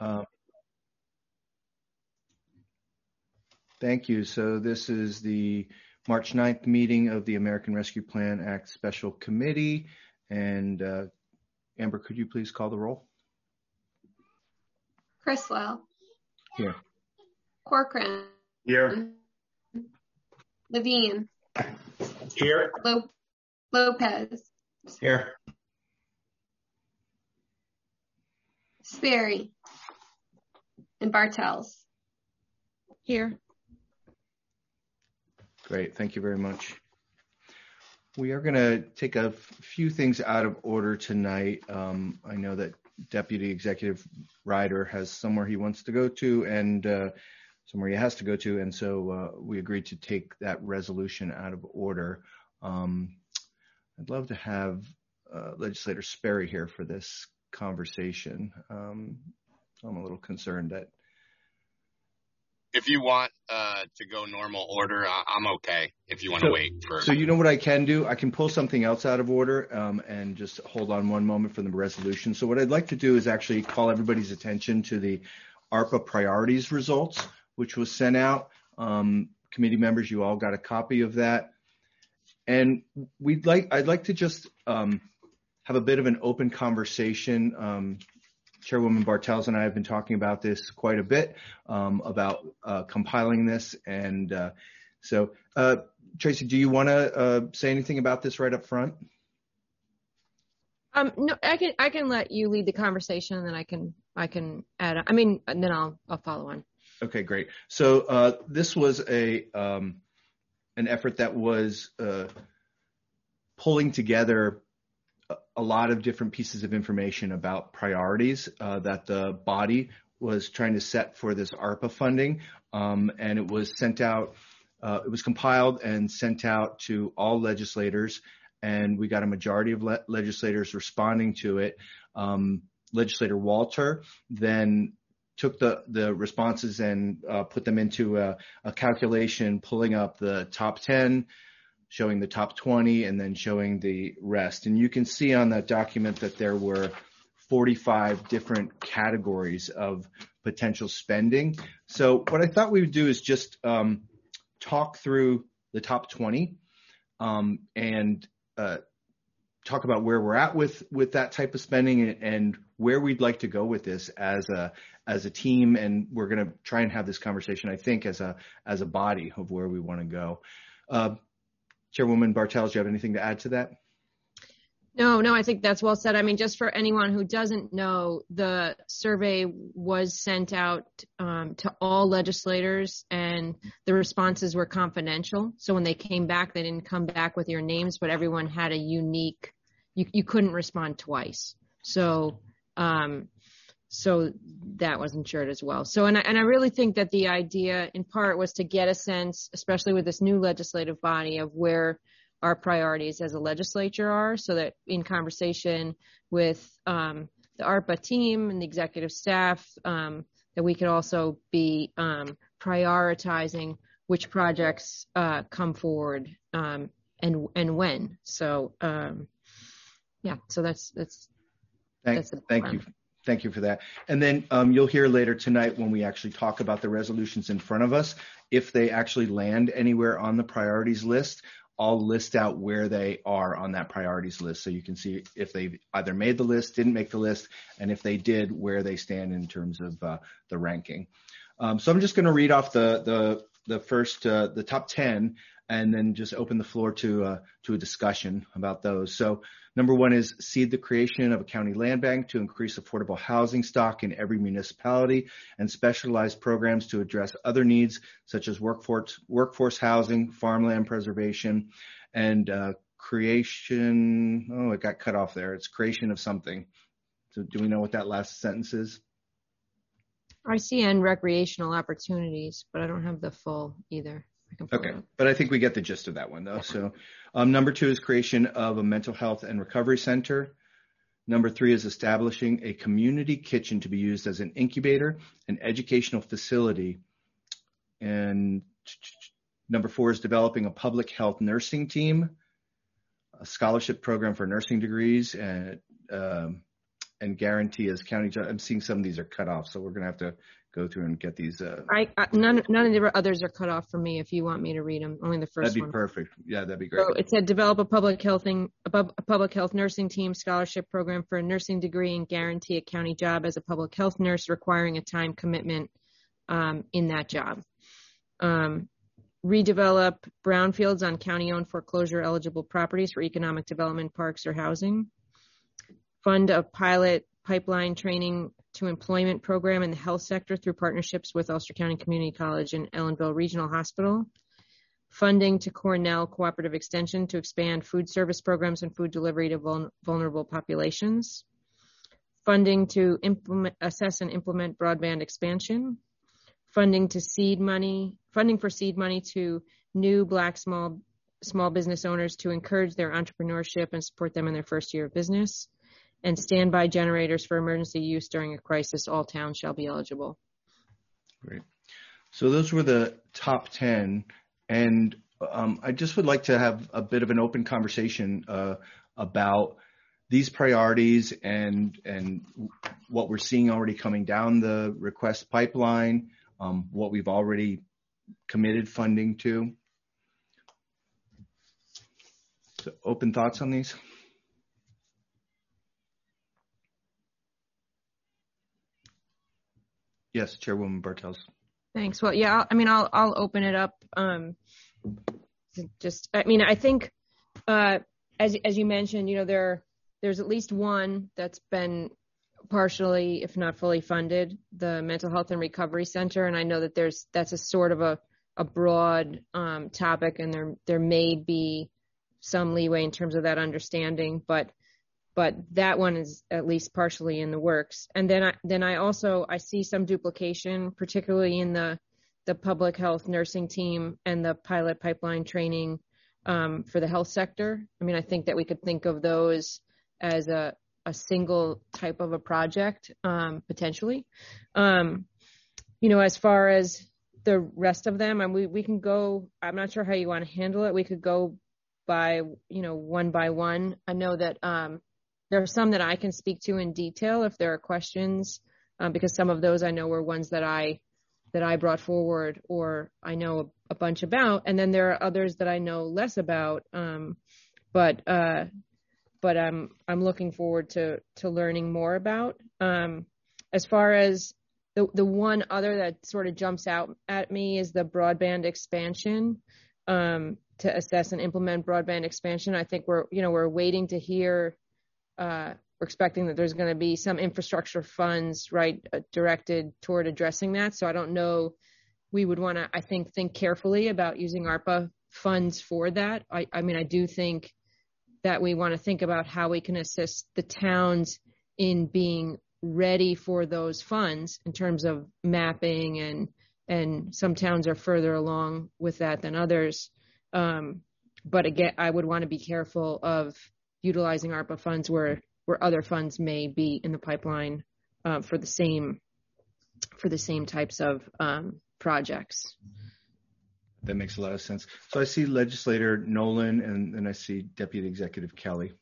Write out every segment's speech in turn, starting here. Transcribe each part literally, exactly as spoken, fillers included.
Uh, thank you. So this is the March ninth meeting of the American Rescue Plan Act Special Committee. And uh, Amber, could you please call the roll? Criswell. Here. Corcoran. Here. Levine. Here. Lo- Lopez. Here. Sperry. And Bartels. Here. Great, thank you very much. We are going to take a few things out of order tonight. Um, I know that Deputy Executive Ryder has somewhere he wants to go to and uh, somewhere he has to go to, and so uh, we agreed to take that resolution out of order. Um, I'd love to have uh, Legislator Sperry here for this conversation. Um, so I'm a little concerned that if you want uh, to go normal order, I'm okay. If you want to so, wait for. So you know what I can do? I can pull something else out of order um, and just hold on one moment for the resolution. So what I'd like to do is actually call everybody's attention to the ARPA priorities results, which was sent out. Um, committee members, you all got a copy of that. And we'd like, I'd like to just um, have a bit of an open conversation. Um, Chairwoman Bartels and I have been talking about this quite a bit, um, about uh, compiling this. And uh, so, uh, Tracy, do you want to uh, say anything about this right up front? Um, no, I can I can let you lead the conversation, and then I can I can add. I mean, and then I'll I'll follow on. Okay, great. So uh, this was a um, an effort that was uh, pulling together a lot of different pieces of information about priorities uh, that the body was trying to set for this ARPA funding. Um, and it was sent out, uh, it was compiled and sent out to all legislators. And we got a majority of le- legislators responding to it. Um, Legislator Walter then took the, the responses and uh, put them into a, a calculation, pulling up the top ten, showing the top twenty, and then showing the rest. And you can see on that document that there were forty-five different categories of potential spending. So what I thought we would do is just um, talk through the top twenty um, and uh, talk about where we're at with, with that type of spending and, and where we'd like to go with this as a as a team. And we're going to try and have this conversation, I think, as a as a body of where we want to go. Uh, Chairwoman Bartels, do you have anything to add to that? No, no, I think that's well said. I mean, just for anyone who doesn't know, the survey was sent out um, to all legislators, and the responses were confidential. So when they came back, they didn't come back with your names, but everyone had a unique, you, you couldn't respond twice. So, um, so that was ensured as well. So, and I, and I really think that the idea in part was to get a sense, especially with this new legislative body, of where our priorities as a legislature are, so that in conversation with um, the ARPA team and the executive staff, um, that we could also be um, prioritizing which projects uh, come forward um, and and when. So, um, yeah, so that's that's. Thank, that's the thank you. Thank you for that. And then um, you'll hear later tonight when we actually talk about the resolutions in front of us, if they actually land anywhere on the priorities list, I'll list out where they are on that priorities list. So you can see if they either made the list, didn't make the list, and if they did, where they stand in terms of uh, the ranking. Um, so I'm just going to read off the the the first, uh, the top ten, and then just open the floor to uh, to a discussion about those. So number one is seed the creation of a county land bank to increase affordable housing stock in every municipality and specialized programs to address other needs such as workforce, workforce housing, farmland preservation, and uh, creation. Oh, it got cut off there. It's creation of something. So do we know what that last sentence is? I see and recreational opportunities, but I don't have the full either. Okay, but I think we get the gist of that one though. So um, number two is creation of a mental health and recovery center. Number three is establishing a community kitchen to be used as an incubator, an educational facility. And number four is developing a public health nursing team, a scholarship program for nursing degrees, and um, and guarantee as county judge. I'm seeing some of these are cut off, so we're going to have to go through and get these. Uh, I, I none none of the others are cut off for me. If you want me to read them, only the first that'd be one. perfect. Yeah, that'd be great. So it said develop a public health thing, a public health nursing team scholarship program for a nursing degree and guarantee a county job as a public health nurse, requiring a time commitment um, in that job. Um, redevelop brownfields on county-owned foreclosure-eligible properties for economic development, parks, or housing. Fund a pilot pipeline training to employment program in the health sector through partnerships with Ulster County Community College and Ellenville Regional Hospital. Funding to Cornell Cooperative Extension to expand food service programs and food delivery to vul- vulnerable populations. Funding to implement, assess and implement broadband expansion. Funding to seed money, funding for seed money to new Black small small business owners to encourage their entrepreneurship and support them in their first year of business. And standby generators for emergency use during a crisis. All towns shall be eligible. Great. So those were the top ten. And um, I just would like to have a bit of an open conversation uh, about these priorities and and what we're seeing already coming down the request pipeline, um, what we've already committed funding to. So open thoughts on these? Yes, Chairwoman Bartels. Thanks. Well, yeah, I'll, I mean, I'll I'll open it up. Um, just, I mean, I think, uh, as as you mentioned, you know, there there's at least one that's been partially, if not fully funded, the Mental Health and Recovery Center, and I know that there's that's a sort of a a broad um, topic, and there there may be some leeway in terms of that understanding, but. But that one is at least partially in the works. And then I, then I also, I see some duplication, particularly in the, the public health nursing team and the pilot pipeline training um, for the health sector. I mean, I think that we could think of those as a, a single type of a project, um, potentially. Um, you know, as far as the rest of them, and we, we can go, I'm not sure how you want to handle it. We could go by, you know, one by one. I know that, um, there are some that I can speak to in detail if there are questions, um, because some of those I know were ones that I that I brought forward or I know a, a bunch about, and then there are others that I know less about. Um, but uh, but I'm I'm looking forward to to learning more about. Um, as far as the the one other that sort of jumps out at me is the broadband expansion. Um, to assess and implement broadband expansion, I think we're you know we're waiting to hear. Uh, we're expecting that there's going to be some infrastructure funds, right, uh, directed toward addressing that. So I don't know. We would want to, I think, think carefully about using ARPA funds for that. I, I mean, I do think that we want to think about how we can assist the towns in being ready for those funds in terms of mapping, and and some towns are further along with that than others. Um, but again, I would want to be careful of utilizing ARPA funds where, where other funds may be in the pipeline uh, for the same for the same types of um, projects. That makes a lot of sense. So I see Legislator Nolan, and then I see Deputy Executive Kelly.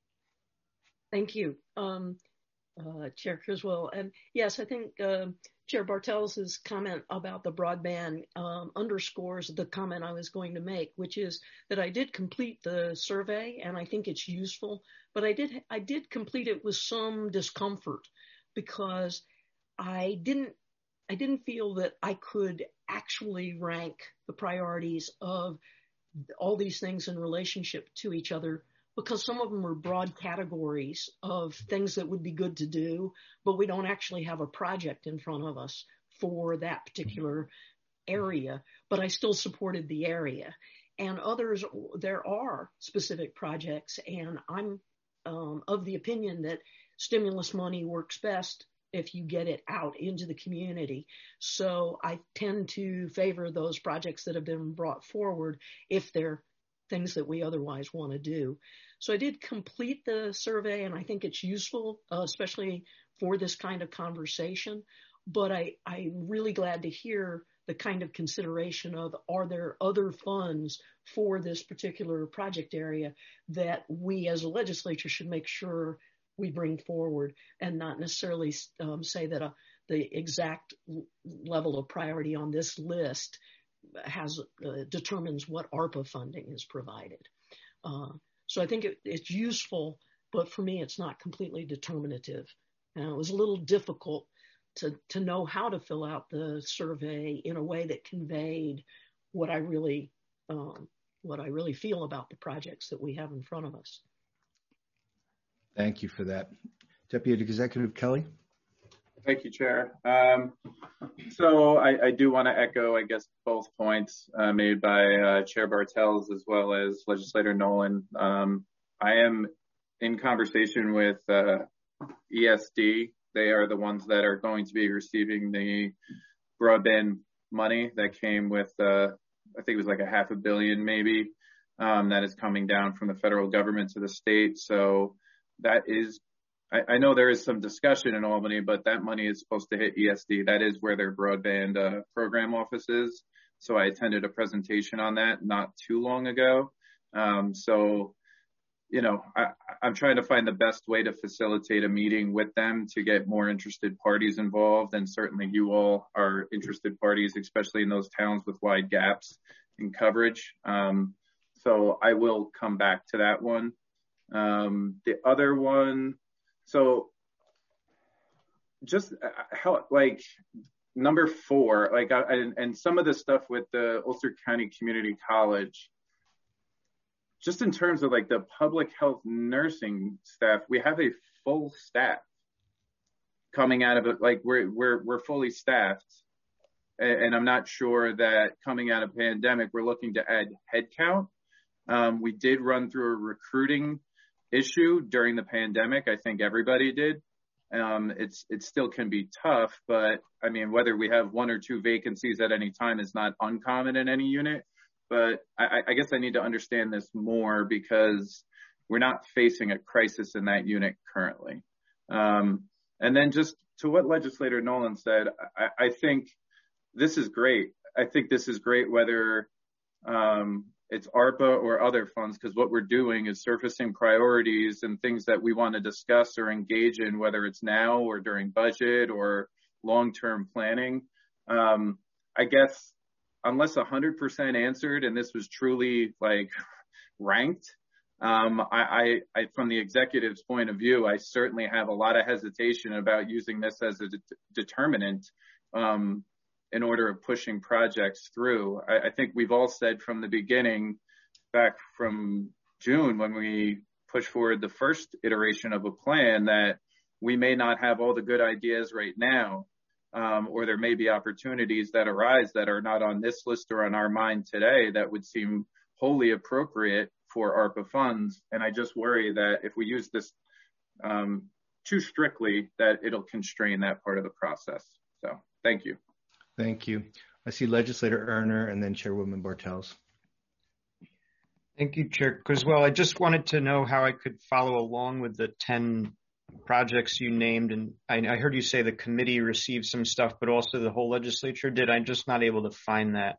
Thank you, um, uh, Chair Criswell. And yes, I think uh, Chair Bartels' comment about the broadband um, underscores the comment I was going to make, which is that I did complete the survey, and I think it's useful, but I did I did complete it with some discomfort because I didn't I didn't feel that I could actually rank the priorities of all these things in relationship to each other, because some of them are broad categories of things that would be good to do, but we don't actually have a project in front of us for that particular area, but I still supported the area. And others, there are specific projects, and I'm um, of the opinion that stimulus money works best if you get it out into the community. So I tend to favor those projects that have been brought forward if they're things that we otherwise want to do. So I did complete the survey, and I think it's useful, uh, especially for this kind of conversation. But I, I'm really glad to hear the kind of consideration of, are there other funds for this particular project area that we as a legislature should make sure we bring forward, and not necessarily um, say that uh, the exact level of priority on this list has uh, determines what ARPA funding is provided. Uh, so I think it, it's useful, but for me, it's not completely determinative. And it was a little difficult to, to know how to fill out the survey in a way that conveyed what I really um, what I really feel about the projects that we have in front of us. Thank you for that. Deputy Executive Kelly. Thank you, Chair. Um, so I, I do want to echo, I guess, both points uh, made by uh, Chair Bartels as well as Legislator Nolan. Um, I am in conversation with uh, E S D. They are the ones that are going to be receiving the broadband money that came with, uh, I think it was like a half a billion maybe, um, that is coming down from the federal government to the state. So that is, I, I know there is some discussion in Albany, but that money is supposed to hit E S D. That is where their broadband uh, program office is. So I attended a presentation on that not too long ago. Um, so, you know, I, I'm trying to find the best way to facilitate a meeting with them to get more interested parties involved. And certainly you all are interested parties, especially in those towns with wide gaps in coverage. Um, so I will come back to that one. Um, the other one, so just how, like number four, like, I, and, and some of the stuff with the Ulster County Community College, just in terms of like the public health nursing staff, we have a full staff coming out of it. Like we're, we're, we're fully staffed. And, and I'm not sure that coming out of pandemic, we're looking to add headcount. Um, we did run through a recruiting issue during the pandemic. I think everybody did. Um, it's, it still can be tough, but I mean, whether we have one or two vacancies at any time is not uncommon in any unit. But I, I guess I need to understand this more because we're not facing a crisis in that unit currently. Um, and then just to what Legislator Nolan said, I, I think this is great. I think this is great whether um, it's ARPA or other funds, because what we're doing is surfacing priorities and things that we want to discuss or engage in, whether it's now or during budget or long-term planning. Um, I guess unless one hundred percent answered and this was truly like ranked, um, I, I, I, from the executive's point of view, I certainly have a lot of hesitation about using this as a de- determinant um, in order of pushing projects through. I, I think we've all said from the beginning, back from June when we pushed forward the first iteration of a plan, that we may not have all the good ideas right now. Um, or there may be opportunities that arise that are not on this list or on our mind today that would seem wholly appropriate for ARPA funds. And I just worry that if we use this um, too strictly, that it'll constrain that part of the process. So thank you. Thank you. I see Legislator Erner and then Chairwoman Bartels. Thank you, Chair Criswell. I just wanted to know how I could follow along with the ten projects you named, and I, I heard you say the committee received some stuff, but also the whole legislature did. I'm just not able to find that.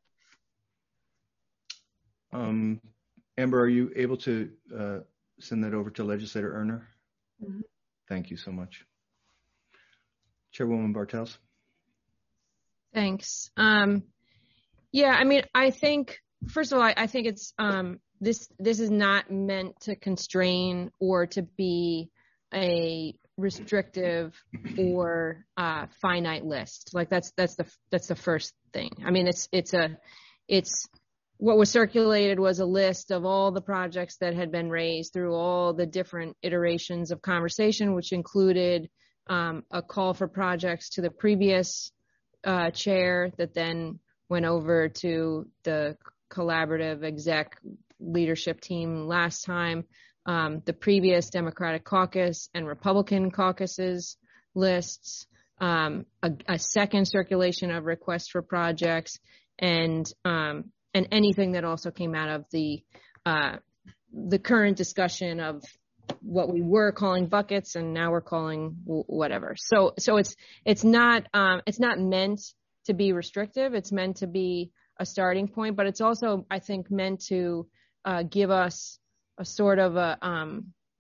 Um, Amber, are you able to uh, send that over to Legislator Erner? Mm-hmm. Thank you so much. Chairwoman Bartels. Thanks. Um, yeah, I mean, I think, first of all, I, I think it's um, this. This is not meant to constrain or to be a restrictive or uh, finite list. Like that's that's the that's the first thing. I mean, it's it's a it's what was circulated was a list of all the projects that had been raised through all the different iterations of conversation, which included um, a call for projects to the previous uh, chair that then went over to the collaborative exec leadership team last time. Um, the previous Democratic caucus and Republican caucuses lists, um, a, a second circulation of requests for projects, and um, and anything that also came out of the uh, the current discussion of what we were calling buckets and now we're calling w- whatever. So so it's it's not um, it's not meant to be restrictive. It's meant to be a starting point, but it's also, I think, meant to uh, give us a sort of a, um, a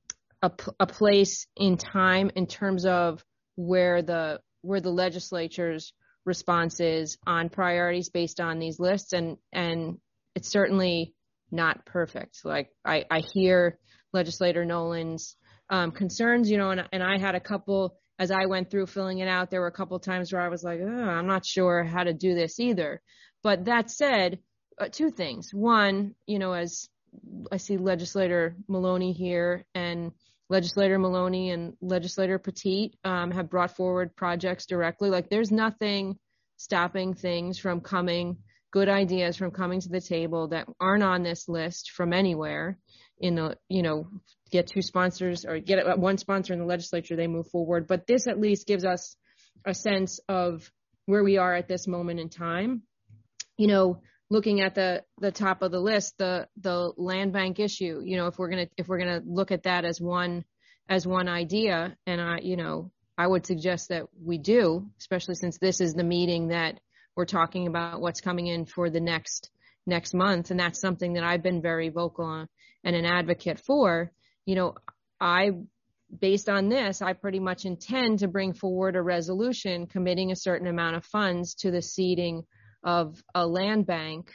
a, a place in time in terms of where the where the legislature's response is on priorities based on these lists, and and it's certainly not perfect. Like I, I hear legislator Nolan's um, concerns, you know, and, and I had a couple, as I went through filling it out, there were a couple of times where I was like, oh, I'm not sure how to do this either. But that said, uh, two things. One, you know, as I see legislator Maloney here, and legislator Maloney and legislator Petit um, have brought forward projects directly. Like there's nothing stopping things from coming, good ideas from coming to the table that aren't on this list from anywhere. In the, you know, get two sponsors or get one sponsor in the legislature, they move forward. But this at least gives us a sense of where we are at this moment in time. You know, looking at the, the top of the list, the, the land bank issue, you know, if we're going to, if we're going to look at that as one, as one idea, and I, you know, I would suggest that we do, especially since this is the meeting that we're talking about what's coming in for the next, next month. And that's something that I've been very vocal on and an advocate for. You know, I, based on this, I pretty much intend to bring forward a resolution committing a certain amount of funds to the seeding of a land bank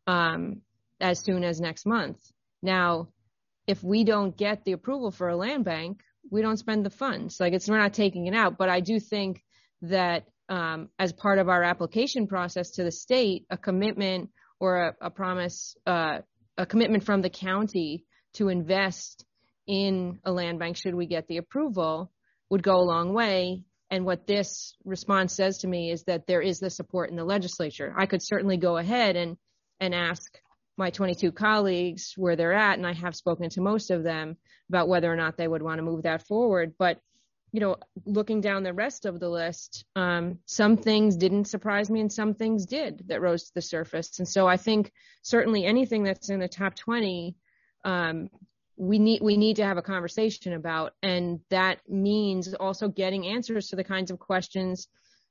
um, as soon as next month. Now, if we don't get the approval for a land bank, we don't spend the funds. Like it's, we're not taking it out, but I do think that um, as part of our application process to the state, a commitment or a, a promise, uh, a commitment from the county to invest in a land bank should we get the approval would go a long way. And what this response says to me is that there is the support in the legislature. I could certainly go ahead and, and ask my twenty-two colleagues where they're at, and I have spoken to most of them about whether or not they would want to move that forward. But, you know, looking down the rest of the list, um, some things didn't surprise me and some things did that rose to the surface. And so I think certainly anything that's in the top twenty, um, we need, we need to have a conversation about, and that means also getting answers to the kinds of questions,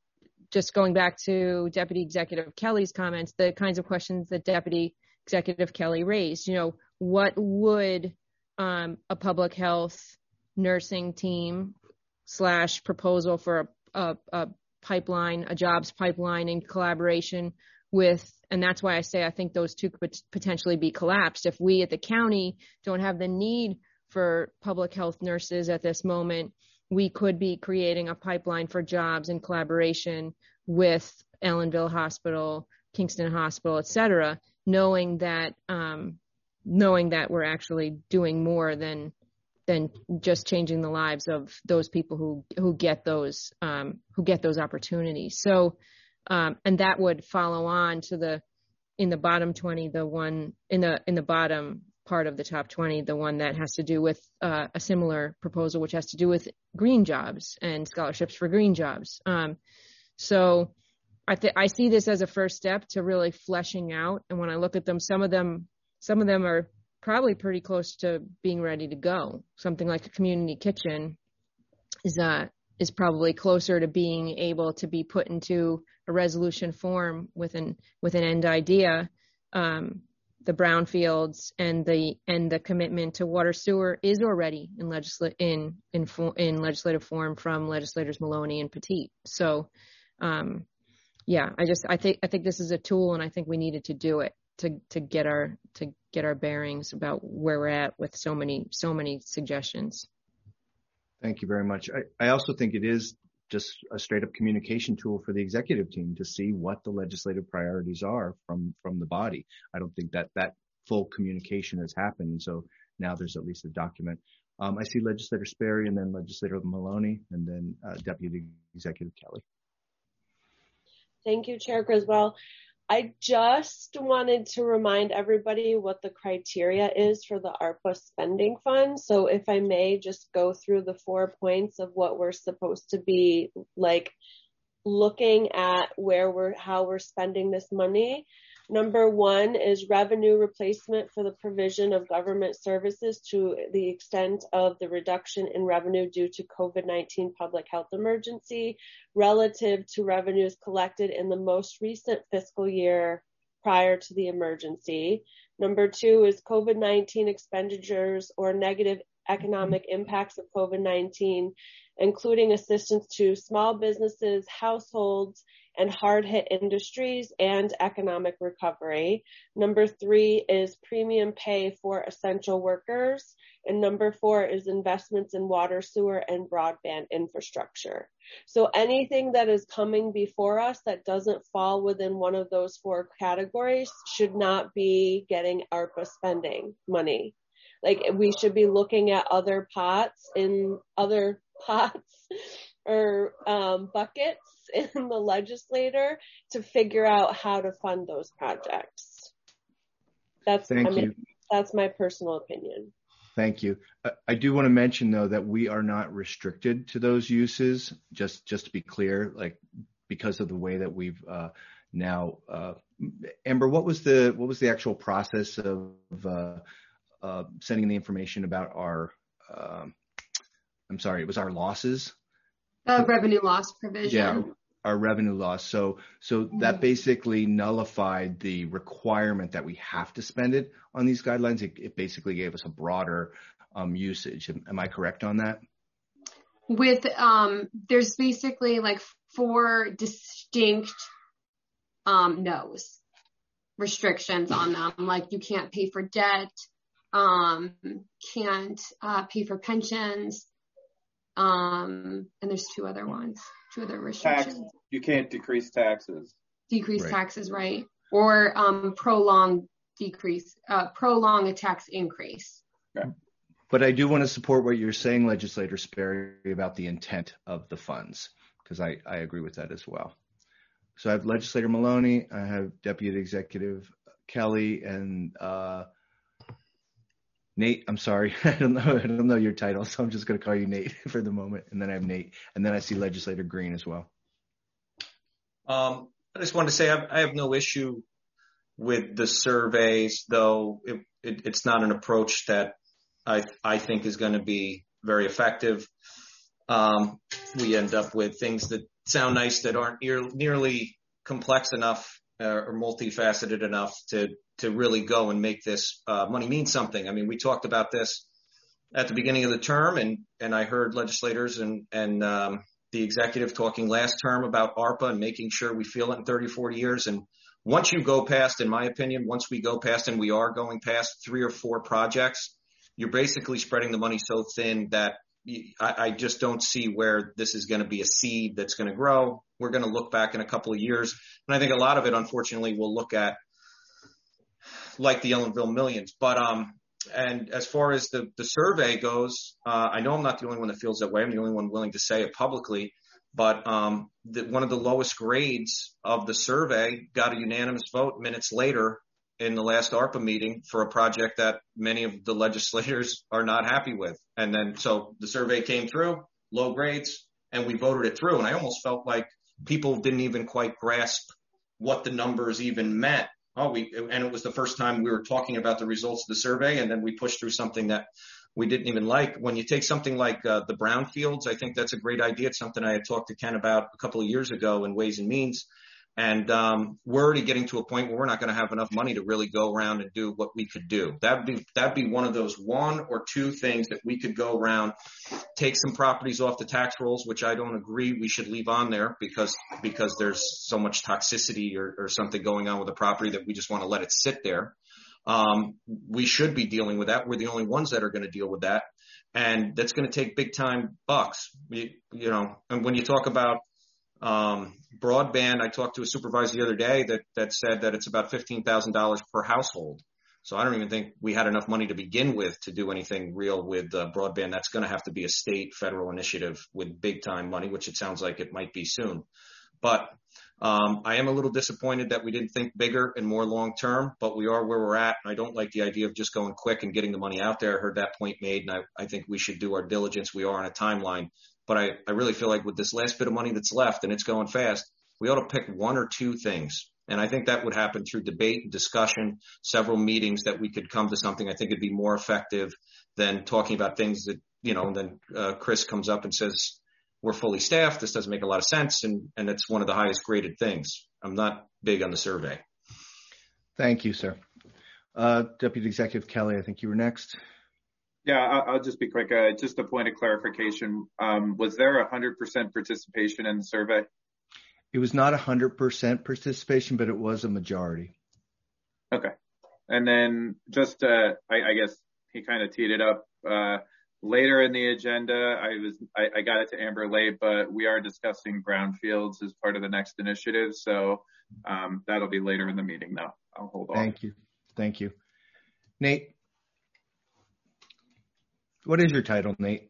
just going back to Deputy Executive Kelly's comments, the kinds of questions that Deputy Executive Kelly raised. You know, what would um, a public health nursing team slash proposal for a, a, a pipeline, a jobs pipeline in collaboration with, and that's why I say I think those two could potentially be collapsed. If we at the county don't have the need for public health nurses at this moment, we could be creating a pipeline for jobs in collaboration with Ellenville Hospital, Kingston Hospital, et cetera, knowing that, um, knowing that we're actually doing more than, than just changing the lives of those people who, who get those, um, who get those opportunities. So, um, and that would follow on to the, in the bottom twenty, the one in the, in the bottom part of the top twenty, the one that has to do with, uh, a similar proposal, which has to do with green jobs and scholarships for green jobs. Um, so, I, th- I see this as a first step to really fleshing out. And when I look at them, some of them, some of them are probably pretty close to being ready to go. Something like a community kitchen is, uh, is probably closer to being able to be put into a resolution form with an, with an end idea. Um, the brownfields and the, and the commitment to water sewer is already in legisla- in, in, fo- in legislative form from legislators Maloney and Petit. So, um, yeah, I just, I think, I think this is a tool, and I think we needed to do it to, to get our, to get our bearings about where we're at with so many, so many suggestions. Thank you very much. I, I also think it is just a straight up communication tool for the executive team to see what the legislative priorities are from, from the body. I don't think that that full communication has happened. So now there's at least a document. Um, I see Legislator Sperry and then Legislator Maloney and then uh, Deputy Executive Kelly. Thank you, Chair Griswold. I just wanted to remind everybody what the criteria is for the ARPA spending fund. So if I may just go through the four points of what we're supposed to be like looking at where we're, how we're spending this money. Number one is revenue replacement for the provision of government services to the extent of the reduction in revenue due to COVID nineteen public health emergency relative to revenues collected in the most recent fiscal year prior to the emergency. Number two is COVID nineteen expenditures or negative economic impacts of COVID nineteen, including assistance to small businesses, households, and hard-hit industries and economic recovery. Number three is premium pay for essential workers. And number four is investments in water, sewer, and broadband infrastructure. So anything that is coming before us that doesn't fall within one of those four categories should not be getting ARPA spending money. Like, we should be looking at other pots in other pots or um, buckets in the legislature to figure out how to fund those projects. That's, Thank I mean, you. That's my personal opinion. Thank you. I do want to mention, though, that we are not restricted to those uses, just just to be clear, like, because of the way that we've uh, now, uh, Amber, what was the what was the actual process of uh, uh, sending the information about our, uh, I'm sorry, it was our losses? The revenue loss provision. Yeah, our revenue loss. So so that basically nullified the requirement that we have to spend it on these guidelines. It, it basically gave us a broader um, usage. Am, am I correct on that? With, um, there's basically like four distinct um, no's, restrictions on them. Like, you can't pay for debt, um, can't uh, pay for pensions, um, and there's two other ones, two other restrictions. Tax, you can't decrease taxes. Decrease Right. taxes, right? Or um, prolong decrease, uh, prolong a tax increase. Okay. But I do want to support what you're saying, Legislator Sperry, about the intent of the funds, because I, I agree with that as well. So I have Legislator Maloney, I have Deputy Executive Kelly, and uh, Nate. I'm sorry, I don't know, I don't know your title, so I'm just going to call you Nate for the moment. And then I have Nate, and then I see Legislator Green as well. Um, I just wanted to say I, I have no issue with the surveys, though it, it, it's not an approach that I I think is going to be very effective. Um, we end up with things that sound nice that aren't near, nearly complex enough uh, or multifaceted enough to to really go and make this uh, money mean something. I mean, we talked about this at the beginning of the term, and and I heard legislators and and um, the executive talking last term about ARPA and making sure we feel it in thirty, forty years. And once you go past, in my opinion, once we go past, and we are going past three or four projects, you're basically spreading the money so thin that I, I just don't see where this is going to be a seed that's going to grow. We're going to look back in a couple of years. And I think a lot of it, unfortunately, we'll look at like the Ellenville Millions. But, um, and as far as the, the survey goes, uh, I know I'm not the only one that feels that way. I'm the only one willing to say it publicly. But um, the, one of the lowest grades of the survey got a unanimous vote minutes later in the last ARPA meeting for a project that many of the legislators are not happy with. And then, so the survey came through, low grades, and we voted it through. And I almost felt like people didn't even quite grasp what the numbers even meant. Oh, we, and it was the first time we were talking about the results of the survey, and then we pushed through something that we didn't even like. When you take something like uh, the brownfields, I think that's a great idea. It's something I had talked to Ken about a couple of years ago in Ways and Means. And um, we're already getting to a point where we're not going to have enough money to really go around and do what we could do. That'd be that'd be one of those one or two things that we could go around, take some properties off the tax rolls, which I don't agree we should leave on there because because there's so much toxicity or, or something going on with the property that we just want to let it sit there. Um, we should be dealing with that. We're the only ones that are going to deal with that, and that's going to take big time bucks. You, you know, and when you talk about Um, broadband, I talked to a supervisor the other day that, that said that it's about fifteen thousand dollars per household. So I don't even think we had enough money to begin with to do anything real with uh, broadband. That's going to have to be a state federal initiative with big time money, which it sounds like it might be soon. But um, I am a little disappointed that we didn't think bigger and more long term, but we are where we're at. And I don't like the idea of just going quick and getting the money out there. I heard that point made, and I, I think we should do our diligence. We are on a timeline. But I, I really feel like with this last bit of money that's left, and it's going fast, we ought to pick one or two things. And I think that would happen through debate and discussion, several meetings that we could come to something. I think it'd be more effective than talking about things that, you know, and then uh, Chris comes up and says, we're fully staffed. This doesn't make a lot of sense. And, and it's one of the highest graded things. I'm not big on the survey. Thank you, sir. Uh, Deputy Executive Kelly, I think you were next. Yeah, I'll just be quick. Uh, just a point of clarification. Um, was there one hundred percent participation in the survey? It was not one hundred percent participation, but it was a majority. Okay. And then just, uh, I, I guess he kind of teed it up. Uh, later in the agenda, I was, I, I got it to Amber late, but we are discussing brownfields as part of the next initiative. So um, that'll be later in the meeting though. I'll hold on. Thank you. Thank you. Nate. What is your title, Nate?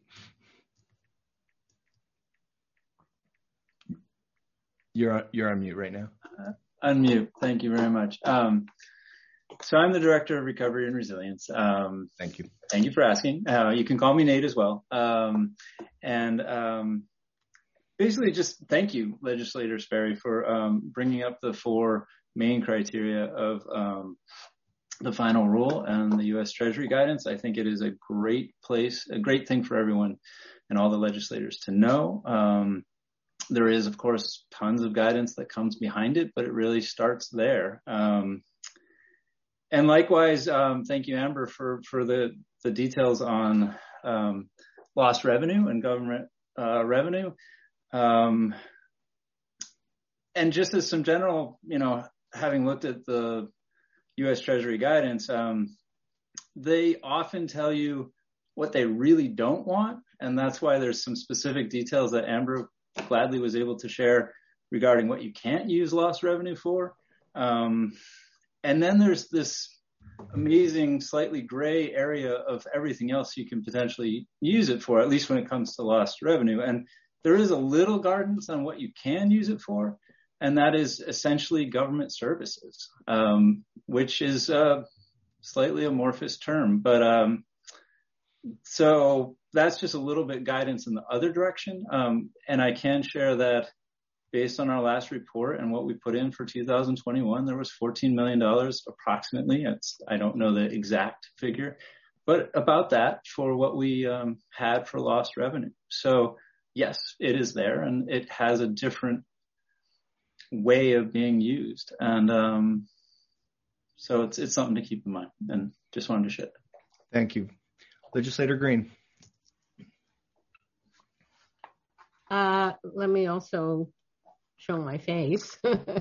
You're on, you're on mute right now. Uh, unmute. Thank you very much. Um, so I'm the Director of Recovery and Resilience. Um, thank you. Thank you for asking. Uh, you can call me Nate as well. Um, and um, basically just thank you, Legislator Sperry, for um, bringing up the four main criteria of um, the final rule and the U S Treasury guidance. I think it is a great place, a great thing for everyone and all the legislators to know. Um, there is, of course, tons of guidance that comes behind it, but it really starts there. Um, and likewise, um, thank you, Amber, for, for the, the details on um, lost revenue and government uh, revenue. Um, and just as some general, you know, having looked at the U S Treasury guidance, um, they often tell you what they really don't want. And that's why there's some specific details that Amber gladly was able to share regarding what you can't use lost revenue for. Um, and then there's this amazing, slightly gray area of everything else you can potentially use it for, at least when it comes to lost revenue. And there is a little guidance on what you can use it for. And that is essentially government services, um, which is a slightly amorphous term. But um, so that's just a little bit guidance in the other direction. Um, and I can share that based on our last report and what we put in for two thousand twenty-one, there was fourteen million dollars approximately. It's, I don't know the exact figure, but about that for what we um, had for lost revenue. So yes, it is there, and it has a different way of being used. And um, so it's it's something to keep in mind, and just wanted to share. Thank you. Legislator Green. Uh, let me also show my face.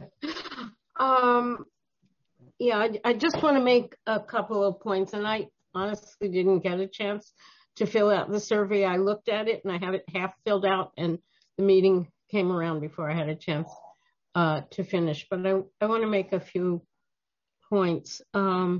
um, yeah, I, I just want to make a couple of points, and I honestly didn't get a chance to fill out the survey. I looked at it and I have it half filled out, and the meeting came around before I had a chance uh, to finish. But I, I want to make a few points. Um,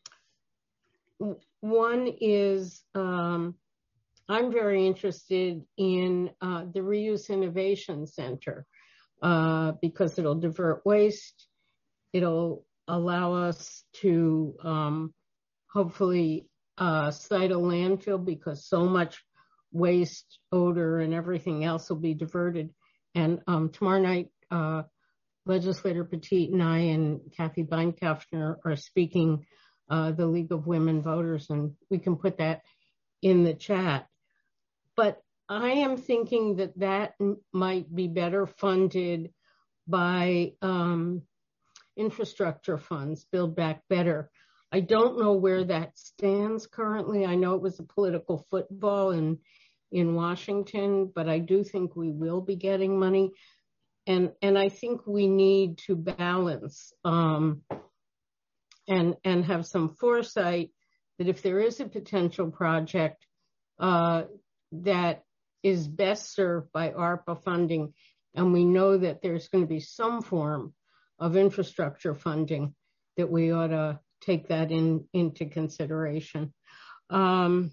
one is um, I'm very interested in uh, the Reuse Innovation Center uh, because it'll divert waste. It'll allow us to um, hopefully uh, site a landfill because so much waste, odor, and everything else will be diverted. And um, tomorrow night, uh, Legislator Petit and I and Kathy Beinkaufner are speaking uh, the League of Women Voters, and we can put that in the chat. But I am thinking that that m- might be better funded by um, infrastructure funds, Build Back Better. I don't know where that stands currently. I know it was a political football in, in Washington, but I do think we will be getting money. And, and I think we need to balance um, and, and have some foresight that if there is a potential project uh, that is best served by ARPA funding, and we know that there's going to be some form of infrastructure funding, that we ought to take that in into consideration. Um,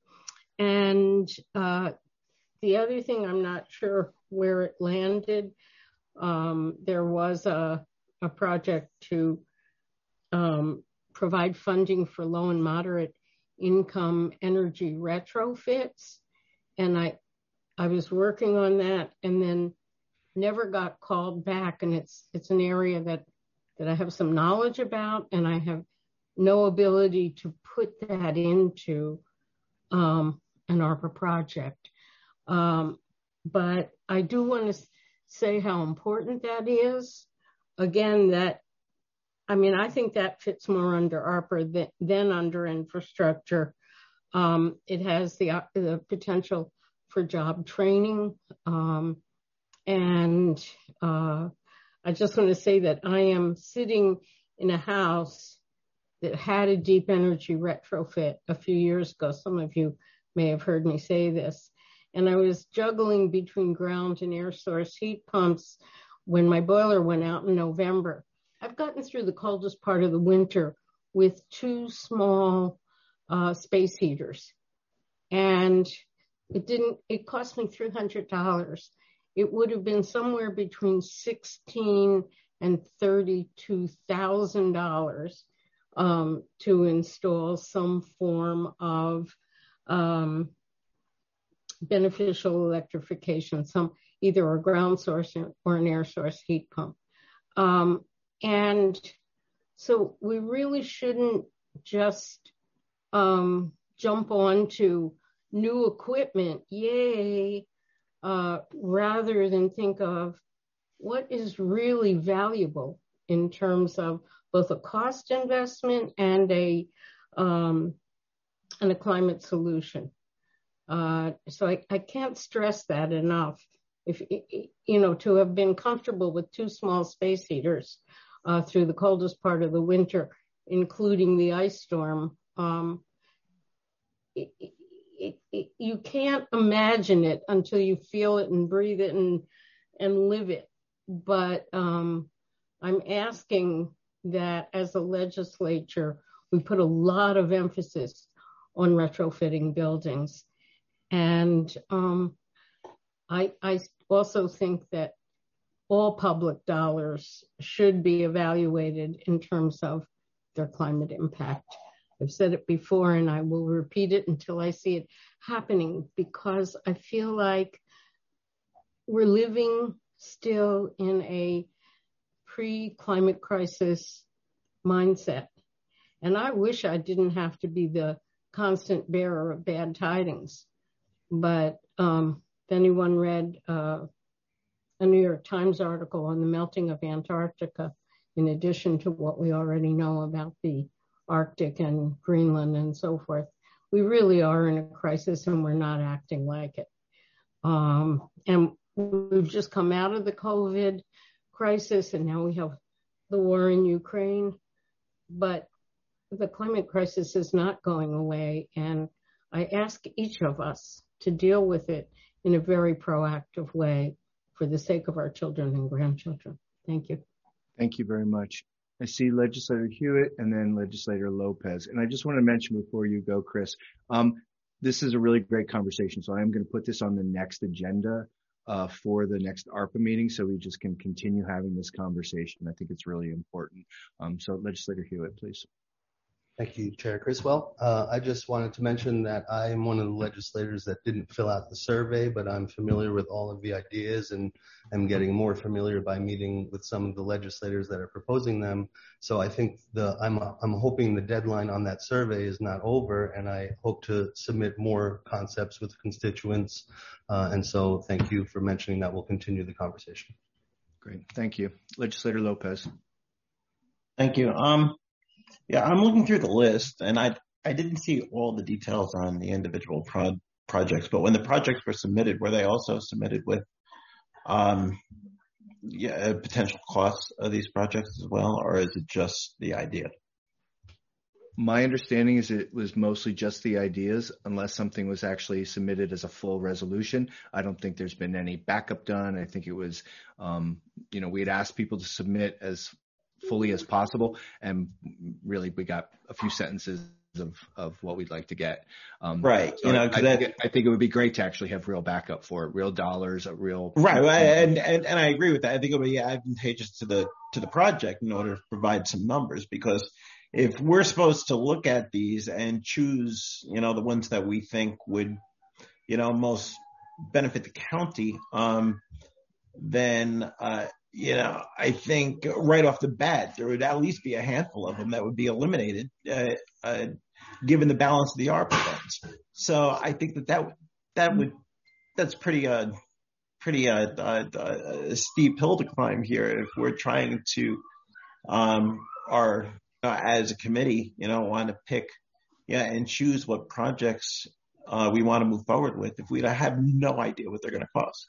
and uh, the other thing, I'm not sure where it landed. Um, there was a, a project to um, provide funding for low and moderate income energy retrofits. And I, I was working on that and then never got called back. And it's, it's an area that, that I have some knowledge about, and I have no ability to put that into um, an ARPA project. Um, but I do want to say how important that is. Again, that, I mean, I think that fits more under ARPA than, than under infrastructure. Um, it has the, the potential for job training. Um, and uh, I just want to say that I am sitting in a house that had a deep energy retrofit a few years ago. Some of you may have heard me say this. And I was juggling between ground and air source heat pumps when my boiler went out in November. I've gotten through the coldest part of the winter with two small uh, space heaters. And it didn't, it cost me three hundred dollars. It would have been somewhere between sixteen thousand dollars and thirty-two thousand dollars um, to install some form of um, beneficial electrification, some either a ground source or an air source heat pump. Um, and so we really shouldn't just um, jump on to new equipment, yay, uh, rather than think of what is really valuable in terms of both a cost investment and a um, and a climate solution. Uh, so I, I can't stress that enough. If you know, to have been comfortable with two small space heaters uh, through the coldest part of the winter, including the ice storm, um, it, it, it, you can't imagine it until you feel it and breathe it and and live it. But um, I'm asking that as a legislature, we put a lot of emphasis on retrofitting buildings. And um, I, I also think that all public dollars should be evaluated in terms of their climate impact. I've said it before and I will repeat it until I see it happening, because I feel like we're living still in a pre-climate crisis mindset. And I wish I didn't have to be the constant bearer of bad tidings. But um, if anyone read uh, a New York Times article on the melting of Antarctica, in addition to what we already know about the Arctic and Greenland and so forth, we really are in a crisis and we're not acting like it. Um, and we've just come out of the COVID crisis and now we have the war in Ukraine, but the climate crisis is not going away. And I ask each of us to deal with it in a very proactive way for the sake of our children and grandchildren. Thank you. Thank you very much. I see Legislator Hewitt and then Legislator Lopez. And I just want to mention before you go, Chris, um, this is a really great conversation. So I am going to put this on the next agenda uh, for the next ARPA meeting so we just can continue having this conversation. I think it's really important. Um, so Legislator Hewitt, please. Thank you, Chair Criswell. Uh, I just wanted to mention that I am one of the legislators that didn't fill out the survey, but I'm familiar with all of the ideas and I'm getting more familiar by meeting with some of the legislators that are proposing them. So I think the I'm I'm hoping the deadline on that survey is not over, and I hope to submit more concepts with constituents. Uh, and so thank you for mentioning that. We'll continue the conversation. Great. Thank you. Legislator Lopez. Thank you. Um, Yeah, I'm looking through the list, and I I didn't see all the details on the individual pro- projects. But when the projects were submitted, were they also submitted with um, yeah, potential costs of these projects as well, or is it just the idea? My understanding is it was mostly just the ideas, unless something was actually submitted as a full resolution. I don't think there's been any backup done. I think it was, um, you know, we had asked people to submit as fully as possible, and really we got a few sentences of of what we'd like to get. Um, right. So you know, I, that, think it, I think it would be great to actually have real backup for it, real dollars, a real right. And, and and I agree with that. I think it would be advantageous to the to the project in order to provide some numbers, because if we're supposed to look at these and choose, you know, the ones that we think would, you know, most benefit the county, um, then uh, you know, I think right off the bat, there would at least be a handful of them that would be eliminated, uh, uh, given the balance of the ARPA funds. So I think that that, that would, that's pretty, uh, pretty, uh, uh, uh, a steep hill to climb here if we're trying to, um, our, uh, as a committee, you know, want to pick, yeah, and choose what projects uh, we want to move forward with if we have no idea what they're going to cost.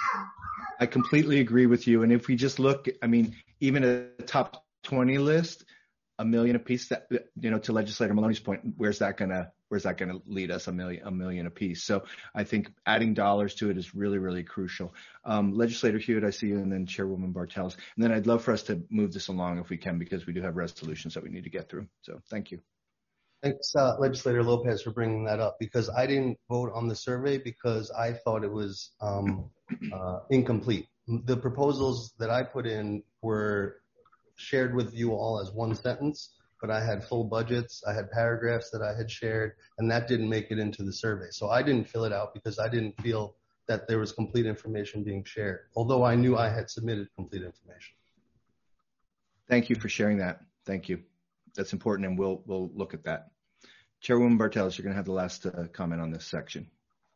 I completely agree with you. And if we just look, I mean, even a top twenty list, a million apiece, that, you know, to Legislator Maloney's point, where's that gonna, where's that gonna lead us? A million, a million apiece. So I think adding dollars to it is really, really crucial. Um, Legislator Hewitt, I see you, and then Chairwoman Bartels. And then I'd love for us to move this along if we can, because we do have resolutions that we need to get through. So thank you. Thanks, uh, Legislator Lopez, for bringing that up, because I didn't vote on the survey because I thought it was um, uh, incomplete. The proposals that I put in were shared with you all as one sentence, but I had full budgets, I had paragraphs that I had shared, and that didn't make it into the survey. So I didn't fill it out because I didn't feel that there was complete information being shared, although I knew I had submitted complete information. Thank you for sharing that. Thank you. That's important, and we'll we'll look at that. Chairwoman Bartels, you're going to have the last uh, comment on this section.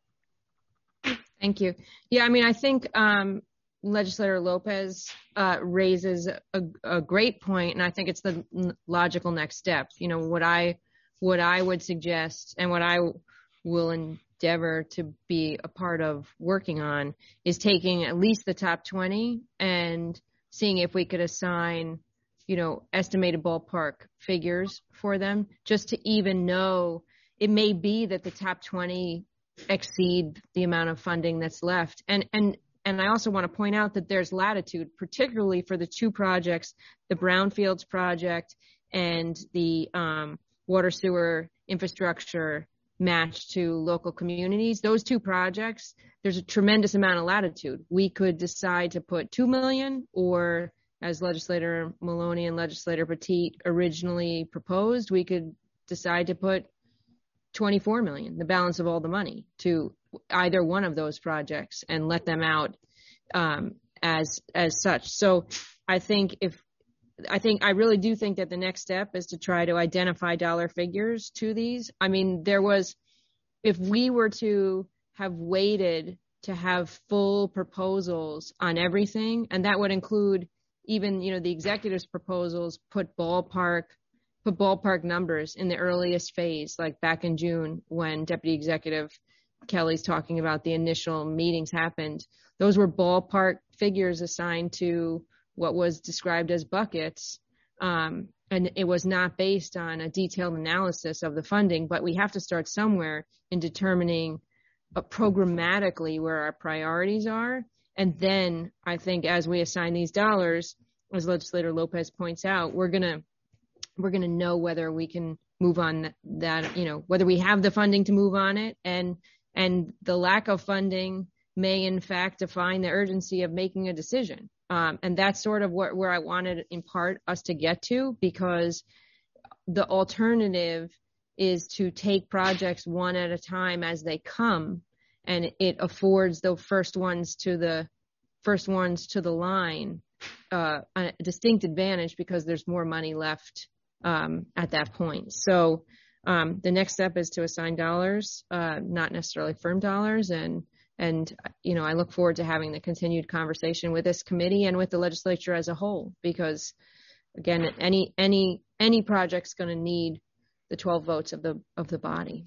Thank you. Yeah, I mean, I think um, Legislator Lopez uh, raises a, a great point, and I think it's the logical next step. You know, what I what I would suggest and what I will endeavor to be a part of working on is taking at least the top twenty and seeing if we could assign, you know, estimated ballpark figures for them, just to even know. It may be that the top twenty exceed the amount of funding that's left. And, and, and I also want to point out that there's latitude, particularly for the two projects, the Brownfields project and the um, water sewer infrastructure match to local communities. Those two projects, there's a tremendous amount of latitude. We could decide to put two million, or as Legislator Maloney and Legislator Petit originally proposed, we could decide to put twenty-four million, the balance of all the money, to either one of those projects and let them out um, as as such. So I think if I think I really do think that the next step is to try to identify dollar figures to these. I mean, there was, if we were to have waited to have full proposals on everything, and that would include even, you know, the executive's proposals put ballpark put ballpark numbers in the earliest phase, like back in June when Deputy Executive Kelly's talking about the initial meetings happened. Those were ballpark figures assigned to what was described as buckets. Um, and it was not based on a detailed analysis of the funding, but we have to start somewhere in determining uh, programmatically where our priorities are. And then I think as we assign these dollars, as Legislator Lopez points out, we're going to we're going to know whether we can move on that, you know, whether we have the funding to move on it, and and the lack of funding may in fact define the urgency of making a decision. Um, and that's sort of what, where I wanted in part us to get to, because the alternative is to take projects one at a time as they come, and it affords the first ones to the first ones to the line uh, a distinct advantage because there's more money left um, at that point. So um, the next step is to assign dollars, uh, not necessarily firm dollars, and and you know I look forward to having the continued conversation with this committee and with the legislature as a whole, because again, any any any project's going to need the twelve votes of the of the body.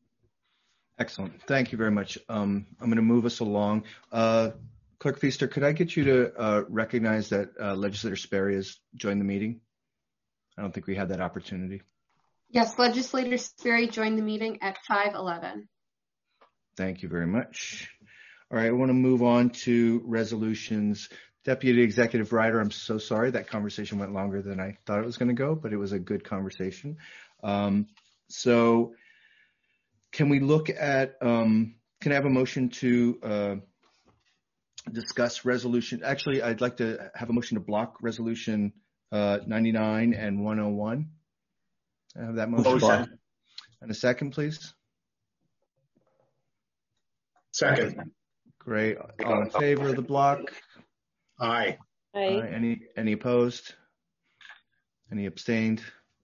Excellent. Thank you very much. Um, I'm going to move us along. Uh, Clerk Feaster, could I get you to uh, recognize that uh, Legislator Sperry has joined the meeting? I don't think we had that opportunity. Yes, Legislator Sperry joined the meeting at five eleven. Thank you very much. All right, I want to move on to resolutions. Deputy Executive Ryder, I'm so sorry that conversation went longer than I thought it was going to go, but it was a good conversation. Um, so can we look at, um, can I have a motion to uh, discuss resolution? Actually, I'd like to have a motion to block resolution uh, ninety-nine and one oh one. I have that motion. motion. And a second, please. Second. Great. All in favor of the block? Aye. Aye. Aye. Any, any opposed? Any abstained?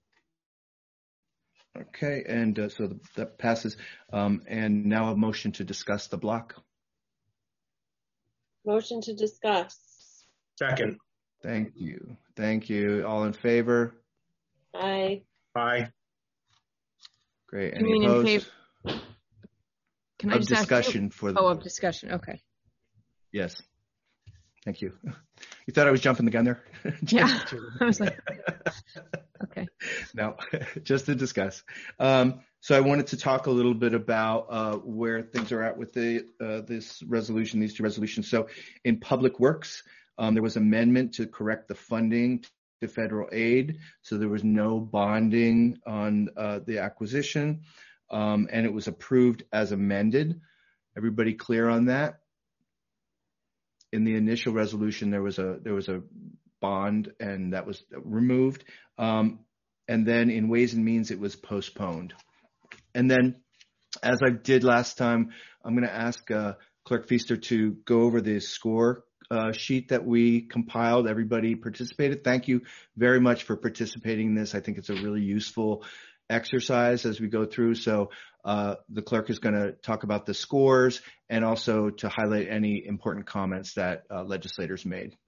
Okay, and uh, so the, that passes. Um, and now a motion to discuss the block. Motion to discuss. Second. Thank you. Thank you. All in favor? Aye. Aye. Great. You Any mean in opposed? favor? Can I Of just ask you- discussion for the. Oh, of discussion. Okay. Yes. Thank you. You thought I was jumping the gun there? Yeah. I was like, okay. No, just to discuss. Um, so I wanted to talk a little bit about uh, where things are at with the uh, this resolution, these two resolutions. So in Public Works, um, there was amendment to correct the funding to federal aid. So there was no bonding on uh, the acquisition, um, and it was approved as amended. Everybody clear on that? In the initial resolution, there was a there was a bond, and that was removed. Um, and then in Ways and Means, it was postponed. And then, as I did last time, I'm going to ask uh, Clerk Feaster to go over the score uh, sheet that we compiled. Everybody participated. Thank you very much for participating in this. I think it's a really useful exercise as we go through. So uh, the clerk is going to talk about the scores and also to highlight any important comments that uh, legislators made.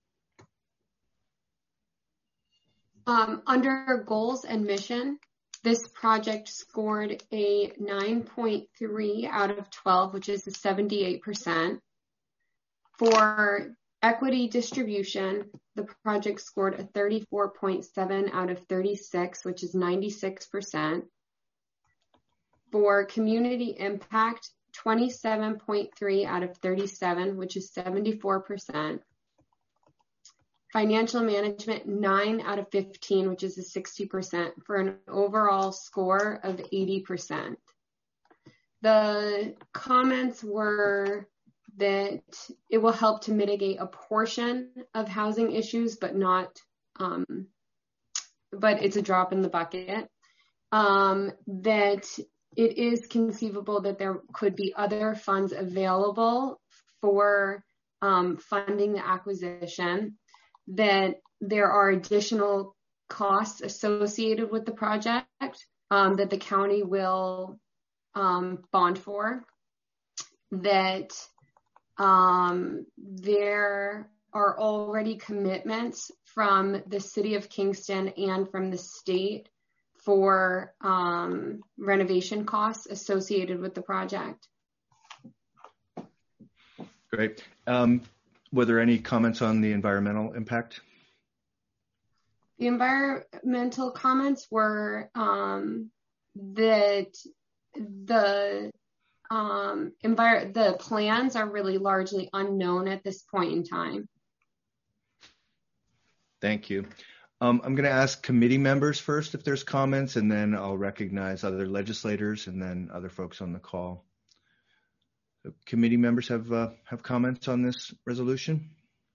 Um, under goals and mission, this project scored a nine point three out of twelve, which is a seventy-eight percent. For equity distribution, the project scored a thirty-four point seven out of thirty-six, which is ninety-six percent. For community impact, twenty-seven point three out of thirty-seven, which is seventy-four percent. Financial management, nine out of fifteen, which is a sixty percent, for an overall score of eighty percent. The comments were that it will help to mitigate a portion of housing issues, but not, um, but it's a drop in the bucket. Um, that it is conceivable that there could be other funds available for um, funding the acquisition, that there are additional costs associated with the project um, that the county will um, bond for, that um, there are already commitments from the city of Kingston and from the state for um, renovation costs associated with the project. Great. Um, were there any comments on the environmental impact? The environmental comments were um, that the um, envir- the plans are really largely unknown at this point in time. Thank you. Um, I'm going to ask committee members first if there's comments, and then I'll recognize other legislators and then other folks on the call. So committee members have uh, have comments on this resolution?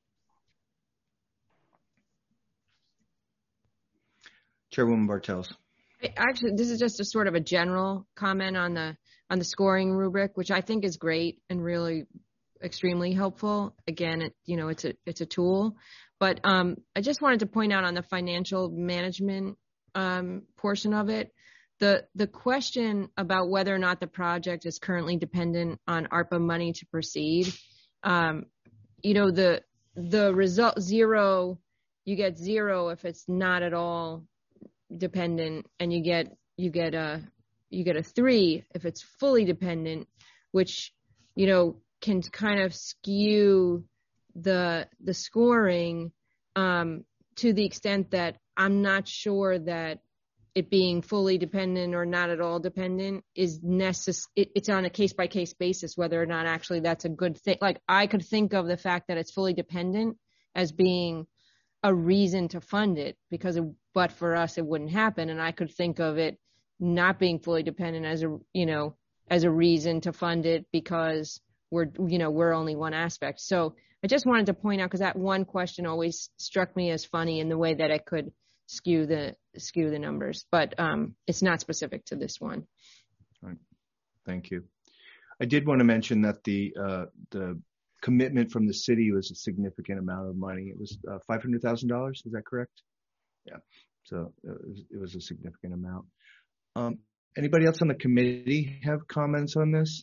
Chairwoman Bartels. Actually, this is just a sort of a general comment on the on the scoring rubric, which I think is great and really extremely helpful. Again, it, you know, it's a it's a tool, but um, I just wanted to point out on the financial management um, portion of it, the the question about whether or not the project is currently dependent on ARPA money to proceed. Um, you know, the the result zero, you get zero if it's not at all dependent, and you get you get a you get a three if it's fully dependent, which, you know, can kind of skew the the scoring um, to the extent that I'm not sure that it being fully dependent or not at all dependent is necess- it, it's on a case by case basis whether or not actually that's a good thing. Like, I could think of the fact that it's fully dependent as being a reason to fund it, because it, but for us it wouldn't happen, and I could think of it not being fully dependent as a you know as a reason to fund it because we're you know we're only one aspect. So I just wanted to point out, because that one question always struck me as funny in the way that it could skew the skew the numbers, but um, it's not specific to this one. All right. Thank you. I did want to mention that the uh, the commitment from the city was a significant amount of money. It was uh, five hundred thousand dollars. Is that correct? Yeah. So it was, it was a significant amount. Um, anybody else on the committee have comments on this?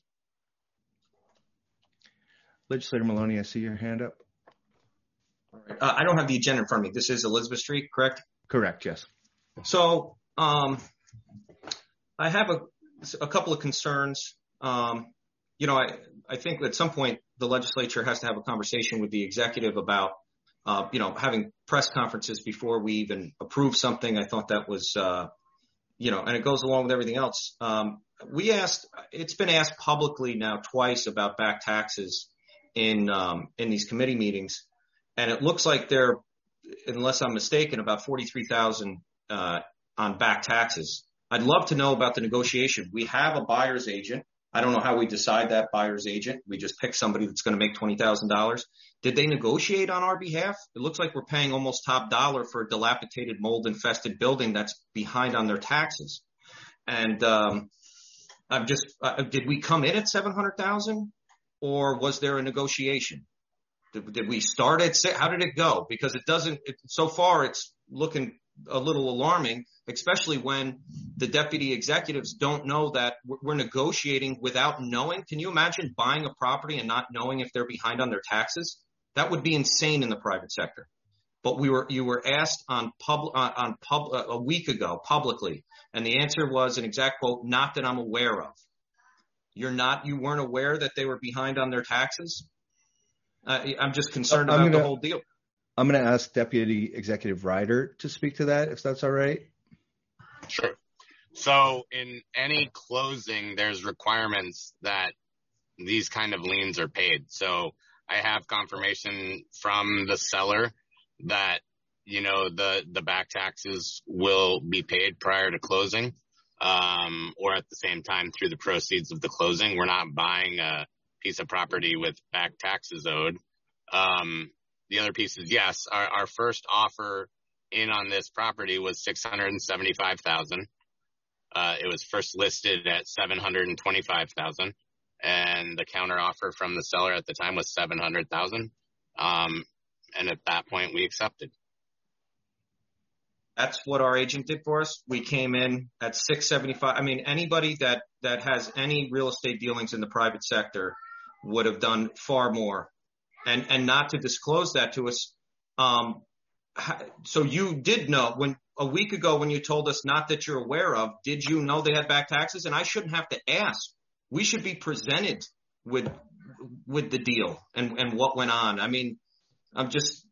Legislator Maloney, I see your hand up. Uh, I don't have the agenda in front of me. This is Elizabeth Street, correct? Correct, yes. So um, I have a, a couple of concerns. Um, you know, I, I think at some point the legislature has to have a conversation with the executive about, uh, you know, having press conferences before we even approve something. I thought that was, uh, you know, and it goes along with everything else. Um, we asked, it's been asked publicly now twice about back taxes in, um, in these committee meetings. And it looks like they're, unless I'm mistaken, about forty-three thousand, uh, on back taxes. I'd love to know about the negotiation. We have a buyer's agent. I don't know how we decide that buyer's agent. We just pick somebody that's going to make twenty thousand dollars. Did they negotiate on our behalf? It looks like we're paying almost top dollar for a dilapidated, mold-infested building that's behind on their taxes. And um, I'm just, uh, did we come in at seven hundred thousand dollars or was there a negotiation? Did, did we start at six? How did it go? Because it doesn't, it, so far it's looking a little alarming, especially when the deputy executives don't know that we're negotiating without knowing. Can you imagine buying a property and not knowing if they're behind on their taxes? That would be insane in the private sector. But we were, you were asked on pub, on pub, a week ago publicly, and the answer was an exact quote, "Not that I'm aware of." You're not, you weren't aware that they were behind on their taxes? Uh, I'm just concerned I'm about gonna, the whole deal. I'm going to ask Deputy Executive Ryder to speak to that, if that's all right. Sure. So in any closing, there's requirements that these kind of liens are paid. So I have confirmation from the seller that, you know, the, the back taxes will be paid prior to closing, um, or at the same time through the proceeds of the closing. We're not buying a piece of property with back taxes owed. Um, the other piece is, yes, our, our first offer in on this property was six hundred seventy-five thousand. Uh, it was first listed at seven hundred twenty-five thousand, and the counter offer from the seller at the time was seven hundred thousand. Um, and at that point, we accepted. That's what our agent did for us. We came in at six seventy-five. I mean, anybody that, that has any real estate dealings in the private sector would have done far more. And, and not to disclose that to us. Um, so you did know when a week ago when you told us, not that you're aware of, did you know they had back taxes? And I shouldn't have to ask. We should be presented with, with the deal and, and what went on. I mean, I'm just,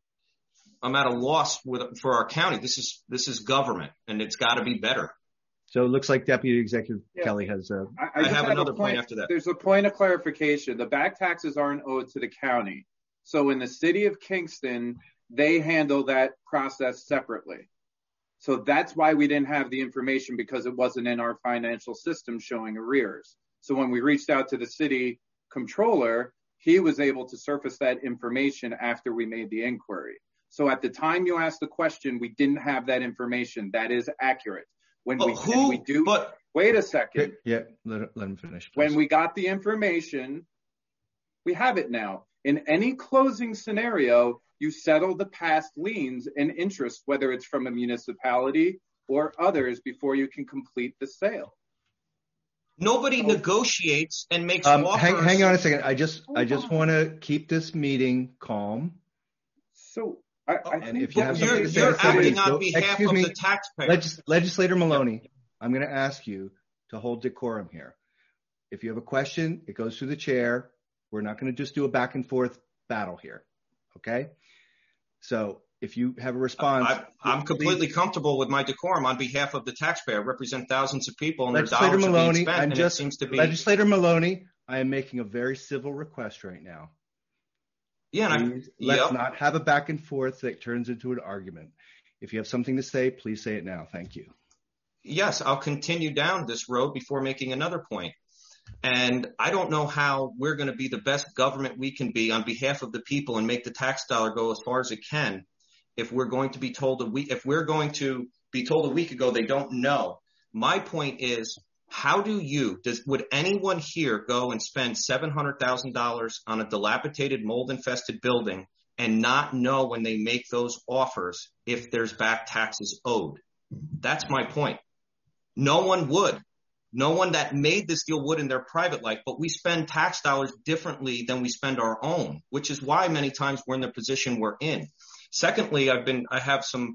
I'm at a loss with, for our county. This is, this is government and it's got to be better. So it looks like Deputy Executive Yeah. Kelly has a. I, I, I just have have another a point after that. There's a point of clarification. The back taxes aren't owed to the county. So in the city of Kingston, they handle that process separately. So that's why we didn't have the information, because it wasn't in our financial system showing arrears. So when we reached out to the city controller, he was able to surface that information after we made the inquiry. So at the time you asked the question, we didn't have that information. That is accurate. When But we, who, we do, but wait a second. Yeah, let, let him finish. Please. When we got the information, we have it now. In any closing scenario, you settle the past liens and interest, whether it's from a municipality or others, before you can complete the sale. nobody negotiates and makes Um, offers. hang, hang on a second. I just, I just want to keep this meeting calm. So I, I And think if you have You're, something to say, you're say it. acting on Go- behalf excuse of me, the taxpayer. Legis- Legislator Maloney, I'm going to ask you to hold decorum here. If you have a question, it goes through the chair. We're not going to just do a back and forth battle here. Okay? So if you have a response. I, I'm please- completely comfortable with my decorum on behalf of the taxpayer. I represent thousands of people and their Legislator dollars are being Maloney, spent, I'm and just, it seems to be. Legislator Maloney, I am making a very civil request right now. Yeah, and I, Please, let's yep. not have a back and forth that turns into an argument. If you have something to say, please say it now. Thank you. Yes, I'll continue down this road before making another point. And I don't know how we're going to be the best government we can be on behalf of the people and make the tax dollar go as far as it can if we're going to be told a week, if we're going to be told a week ago they don't know. My point is, how do you, does, would anyone here go and spend seven hundred thousand dollars on a dilapidated, mold-infested building and not know when they make those offers if there's back taxes owed? That's my point. No one would. No one that made this deal would in their private life, but we spend tax dollars differently than we spend our own, which is why many times we're in the position we're in. Secondly, I've been, I have some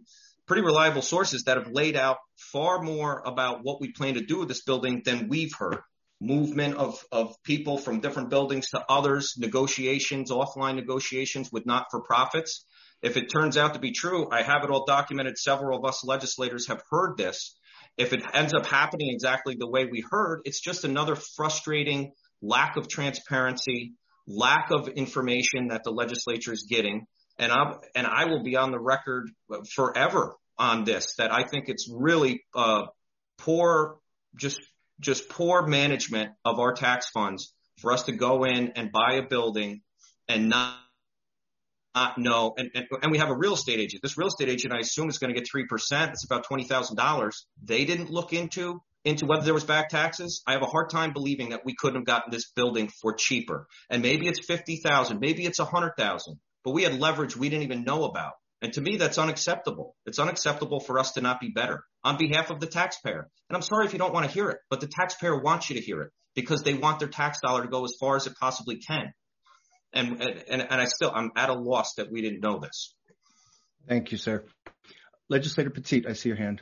pretty reliable sources that have laid out far more about what we plan to do with this building than we've heard. Movement of, of people from different buildings to others, negotiations, offline negotiations with not-for-profits. If it turns out to be true, I have it all documented. Several of us legislators have heard this. If it ends up happening exactly the way we heard, it's just another frustrating lack of transparency, lack of information that the legislature is getting. And I and I will be on the record forever on this, that I think it's really uh, poor, just just poor management of our tax funds for us to go in and buy a building and not not know. And, and, and we have a real estate agent. This real estate agent, I assume, is going to get three percent. It's about twenty thousand dollars. They didn't look into into whether there was back taxes. I have a hard time believing that we couldn't have gotten this building for cheaper. And maybe it's fifty thousand, maybe it's one hundred thousand. But we had leverage we didn't even know about. And to me, that's unacceptable. It's unacceptable for us to not be better on behalf of the taxpayer. And I'm sorry if you don't want to hear it, but the taxpayer wants you to hear it because they want their tax dollar to go as far as it possibly can. And, and, and I still, I'm at a loss that we didn't know this. Thank you, sir. Legislator Petit, I see your hand.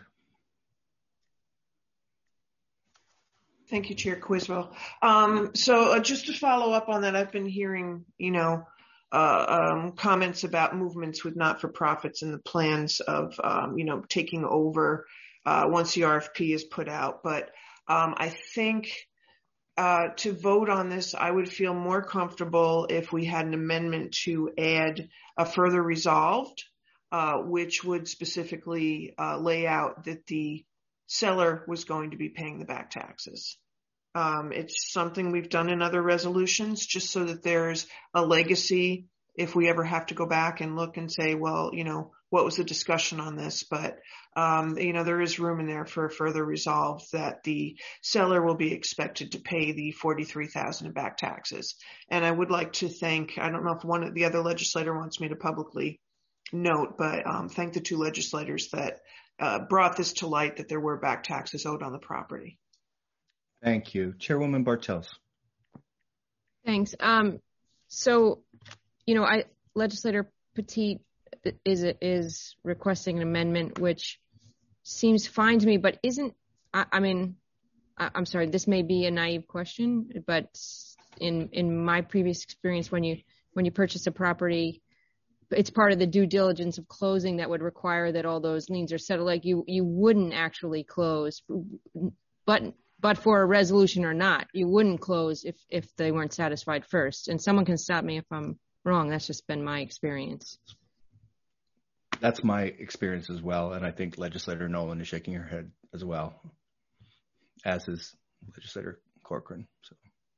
Thank you, Chair Criswell. Um, so uh, just to follow up on that, I've been hearing, you know, uh, um, comments about movements with not-for-profits and the plans of, um, you know, taking over uh, once the R F P is put out. But um, I think uh, to vote on this, I would feel more comfortable if we had an amendment to add a further resolved, uh, which would specifically uh, lay out that the seller was going to be paying the back taxes. Um, it's something we've done in other resolutions just so that there's a legacy if we ever have to go back and look and say, well, you know, what was the discussion on this? But, um, you know, there is room in there for a further resolve that the seller will be expected to pay the forty-three thousand dollars in back taxes. And I would like to thank, I don't know if one of the other legislator wants me to publicly note, but um, thank the two legislators that uh, brought this to light, that there were back taxes owed on the property. Thank you. Chairwoman Bartels. Thanks. Um, so, you know, I Legislator Petit is is requesting an amendment, which seems fine to me, but isn't, I, I mean, I, I'm sorry, this may be a naive question, but in in my previous experience, when you when you purchase a property, it's part of the due diligence of closing that would require that all those liens are settled. Like you, you wouldn't actually close, but but for a resolution or not, you wouldn't close if if they weren't satisfied first. And someone can stop me if I'm wrong. That's just been my experience. That's my experience as well, and I think Legislator Nolan is shaking her head as well, as is Legislator Corcoran. So,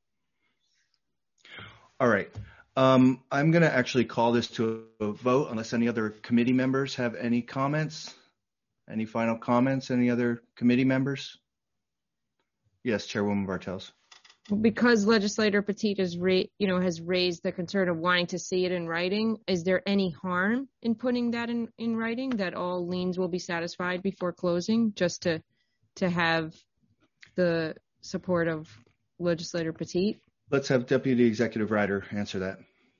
all right. Um, I'm going to actually call this to a vote unless any other committee members have any comments. Any final comments? Any other committee members? Yes, Chairwoman Bartels. Because Legislator Petit has, ra- you know, has raised the concern of wanting to see it in writing, is there any harm in putting that in, in writing, that all liens will be satisfied before closing, just to to have the support of Legislator Petit? Let's have Deputy Executive Rider answer that.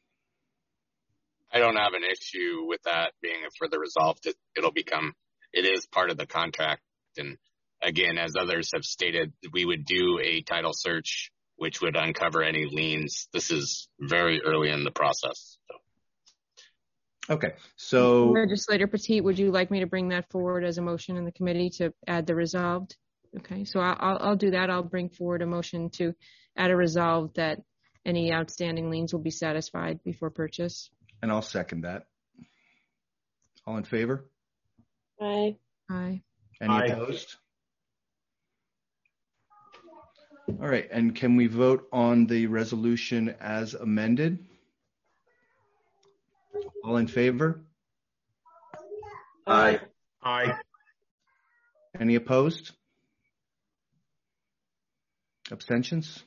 I don't have an issue with that being a further resolved. It, it'll become, it is part of the contract. And again, as others have stated, we would do a title search, which would uncover any liens. This is very early in the process. So. Okay, so. Legislator Petit, would you like me to bring that forward as a motion in the committee to add the resolved? Okay, so I'll, I'll do that. I'll bring forward a motion to add a resolve that any outstanding liens will be satisfied before purchase. And I'll second that. All in favor? Aye. Aye. Any Aye. opposed? All right, and can we vote on the resolution as amended? All in favor? Aye. Aye. Any opposed? Abstentions?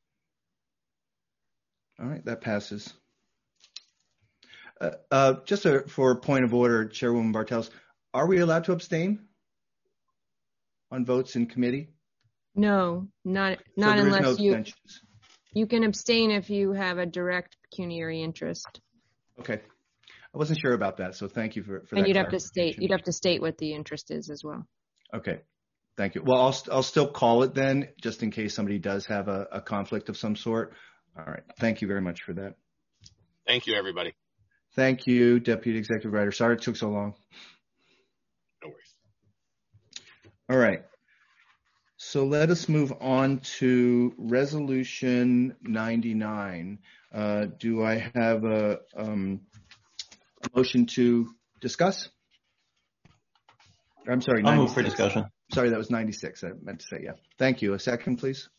All right, that passes. Uh, uh, just a, for a point of order, Chairwoman Bartels, are we allowed to abstain on votes in committee? No, not not so there unless is no you abstentions. You can abstain if you have a direct pecuniary interest. Okay. I wasn't sure about that, so thank you for, for that. And you'd have to state, you'd have to state what the interest is as well. Okay. Thank you. Well, I'll, I'll still call it then, just in case somebody does have a, a conflict of some sort. All right. Thank you very much for that. Thank you, everybody. Thank you, Deputy Executive Writer. Sorry it took so long. No worries. All right. So let us move on to Resolution ninety-nine. Uh, do I have a, um, a motion to discuss? I'm sorry. I'll move for discussion. Sorry, that was ninety-six. I meant to say, yeah. Thank you. A second, please.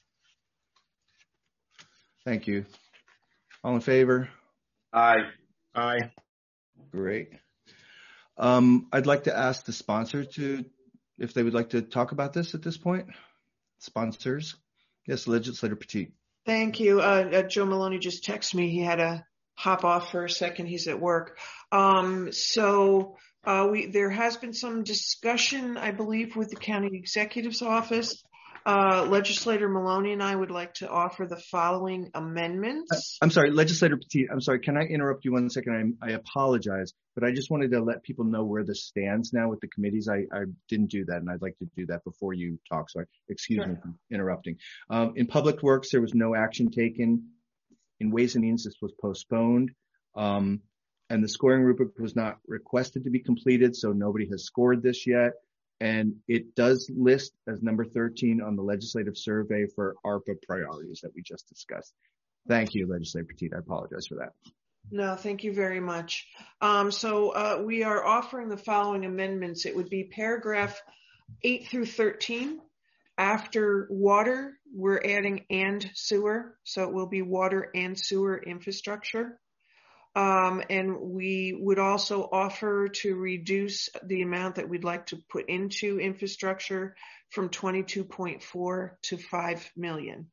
Thank you. All in favor? Aye. Aye. Great. Um, I'd like to ask the sponsor to, if they would like to talk about this at this point. Sponsors. Yes, Legislator Petit. Thank you. Uh, uh, Joe Maloney just texted me. He had to hop off for a second. He's at work. Um, so uh, we there has been some discussion, I believe, with the county executive's office. Uh, Legislator Maloney and I would like to offer the following amendments. I'm sorry, Legislator Petit, I'm sorry, can I interrupt you one second? I, I apologize, but I just wanted to let people know where this stands now with the committees. I, I didn't do that, and I'd like to do that before you talk, so I, excuse sure. me for interrupting. Um, in Public Works, there was no action taken. In Ways and Means, this was postponed, um, and the scoring rubric was not requested to be completed, so nobody has scored this yet. And it does list as number thirteen on the legislative survey for ARPA priorities that we just discussed. Thank you, Legislator Petit. I apologize for that. No, thank you very much. Um, so uh, we are offering the following amendments. It would be paragraph eight through thirteen. After water, we're adding and sewer. So it will be water and sewer infrastructure. Um, and we would also offer to reduce the amount that we'd like to put into infrastructure from twenty-two point four to five million.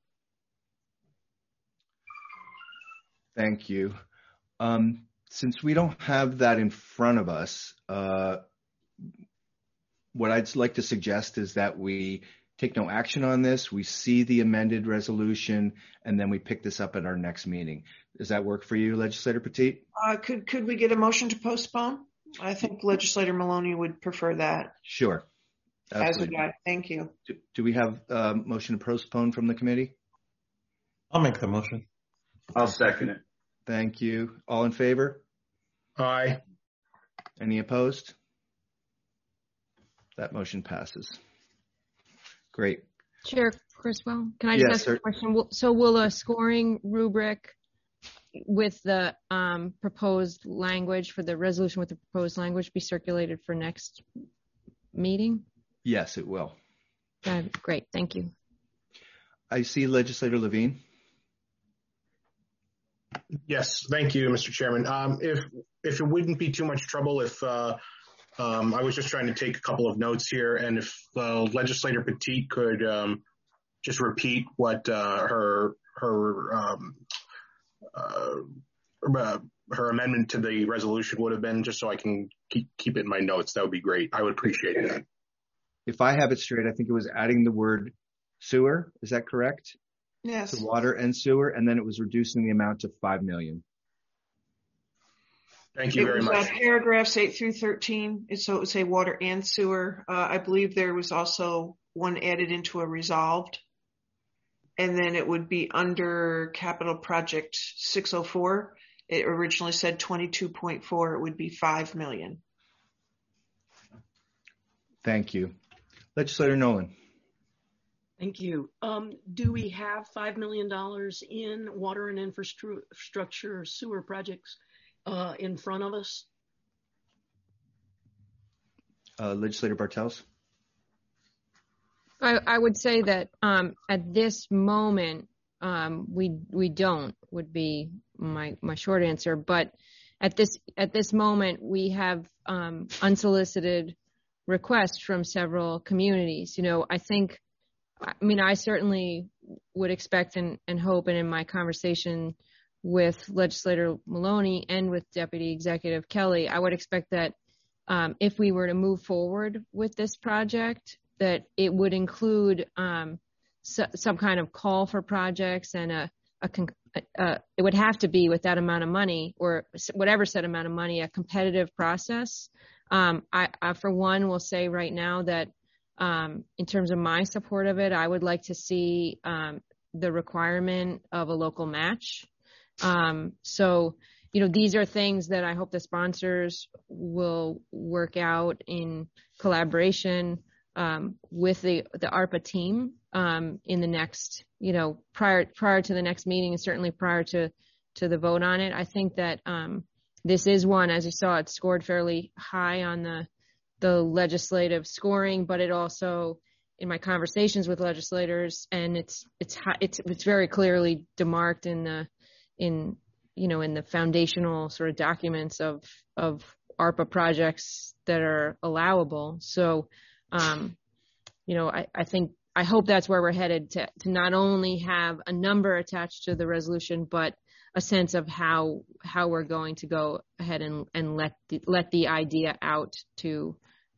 Thank you. Um, since we don't have that in front of us, uh, what I'd like to suggest is that we take no action on this. We see the amended resolution, and then we pick this up at our next meeting. Does that work for you, Legislator Petit? Uh, could could we get a motion to postpone? I think Legislator Maloney would prefer that. Sure. As a guy. Thank you. Do, do we have a motion to postpone from the committee? I'll make the motion. I'll second it. Thank you. All in favor? Aye. Any opposed? That motion passes. Great. Chair Criswell, can I just yes, ask sir. a question? So will a scoring rubric with the um, proposed language for the resolution with the proposed language be circulated for next meeting? Yes, it will. Uh, great. Thank you. I see Legislator Levine. Yes, thank you, Mister Chairman. Um, if if it wouldn't be too much trouble if uh, um, I was just trying to take a couple of notes here, and if uh, Legislator Petit could um, just repeat what uh, her her um, uh, her amendment to the resolution would have been, just so I can keep keep it in my notes, that would be great. I would appreciate that. If I have it straight, I think it was adding the word sewer. Is that correct? Yes. To water and sewer, and then it was reducing the amount to five million. Thank you it very was, much. Uh, paragraphs eight through thirteen. So it would say water and sewer. Uh, I believe there was also one added into a resolved. And then it would be under capital project six oh four. It originally said twenty-two point four. It would be five million. Thank you. Legislator Nolan. Thank you. Um, do we have five million dollars in water and infrastructure sewer projects uh, in front of us? Uh, Legislator Bartels. I, I would say that um, at this moment, um, we we don't would be my my short answer. But at this at this moment, we have um, unsolicited requests from several communities. You know, I think. I mean, I certainly would expect and, and hope, and in my conversation with Legislator Maloney and with Deputy Executive Kelly, I would expect that um, if we were to move forward with this project, that it would include um, so, some kind of call for projects and a, a con- uh, it would have to be with that amount of money or whatever set amount of money, a competitive process. Um, I, I, for one, will say right now that um, in terms of my support of it, I would like to see um, the requirement of a local match. Um, so, you know, these are things that I hope the sponsors will work out in collaboration um, with the, the ARPA team um, in the next, you know, prior prior to the next meeting and certainly prior to, to the vote on it. I think that um, this is one, as you saw, it scored fairly high on the the legislative scoring, but it also, in my conversations with legislators, and it's it's it's it's very clearly demarked in the in you know in the foundational sort of documents of of ARPA projects that are allowable. So, um, you know, I, I think I hope that's where we're headed, to to not only have a number attached to the resolution, but a sense of how how we're going to go ahead and and let the, let the idea out to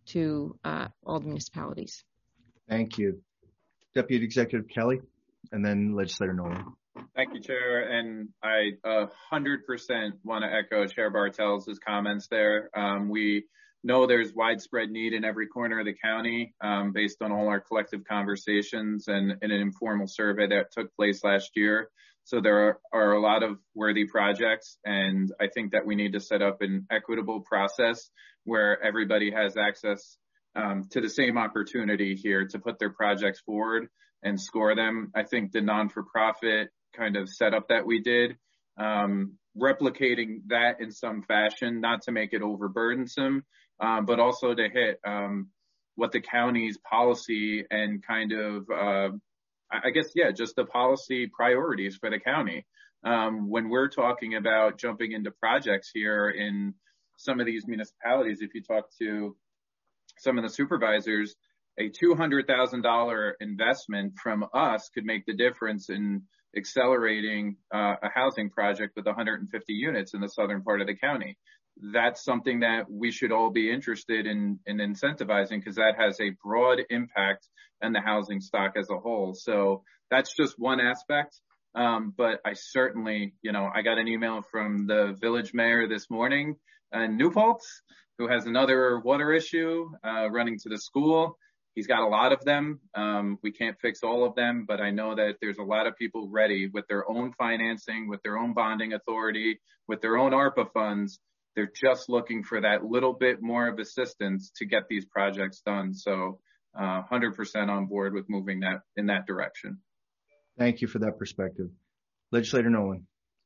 to uh, all the municipalities. Thank you. Deputy Executive Kelly, and then Legislator Nolan. Thank you, Chair. And I a hundred percent want to echo Chair Bartels' comments there. Um, we know there's widespread need in every corner of the county um, based on all our collective conversations and, and an informal survey that took place last year. So there are, are a lot of worthy projects, and I think that we need to set up an equitable process where everybody has access um, to the same opportunity here to put their projects forward and score them. I think the non-for-profit kind of setup that we did, um, replicating that in some fashion, not to make it overburdensome, um, but also to hit um, what the county's policy and kind of uh, I guess, yeah, just the policy priorities for the county. Um, when we're talking about jumping into projects here in some of these municipalities, if you talk to some of the supervisors, a two hundred thousand dollars investment from us could make the difference in accelerating uh, a housing project with one hundred fifty units in the southern part of the county. That's something that we should all be interested in, in incentivizing, because that has a broad impact on the housing stock as a whole. So that's just one aspect. Um, but I certainly, you know, I got an email from the village mayor this morning in New Paltz, who has another water issue uh, running to the school. He's got a lot of them. Um, we can't fix all of them, but I know that there's a lot of people ready with their own financing, with their own bonding authority, with their own ARPA funds. They're just looking for that little bit more of assistance to get these projects done. So uh, one hundred percent on board with moving that in that direction. Thank you for that perspective. Legislator Nolan.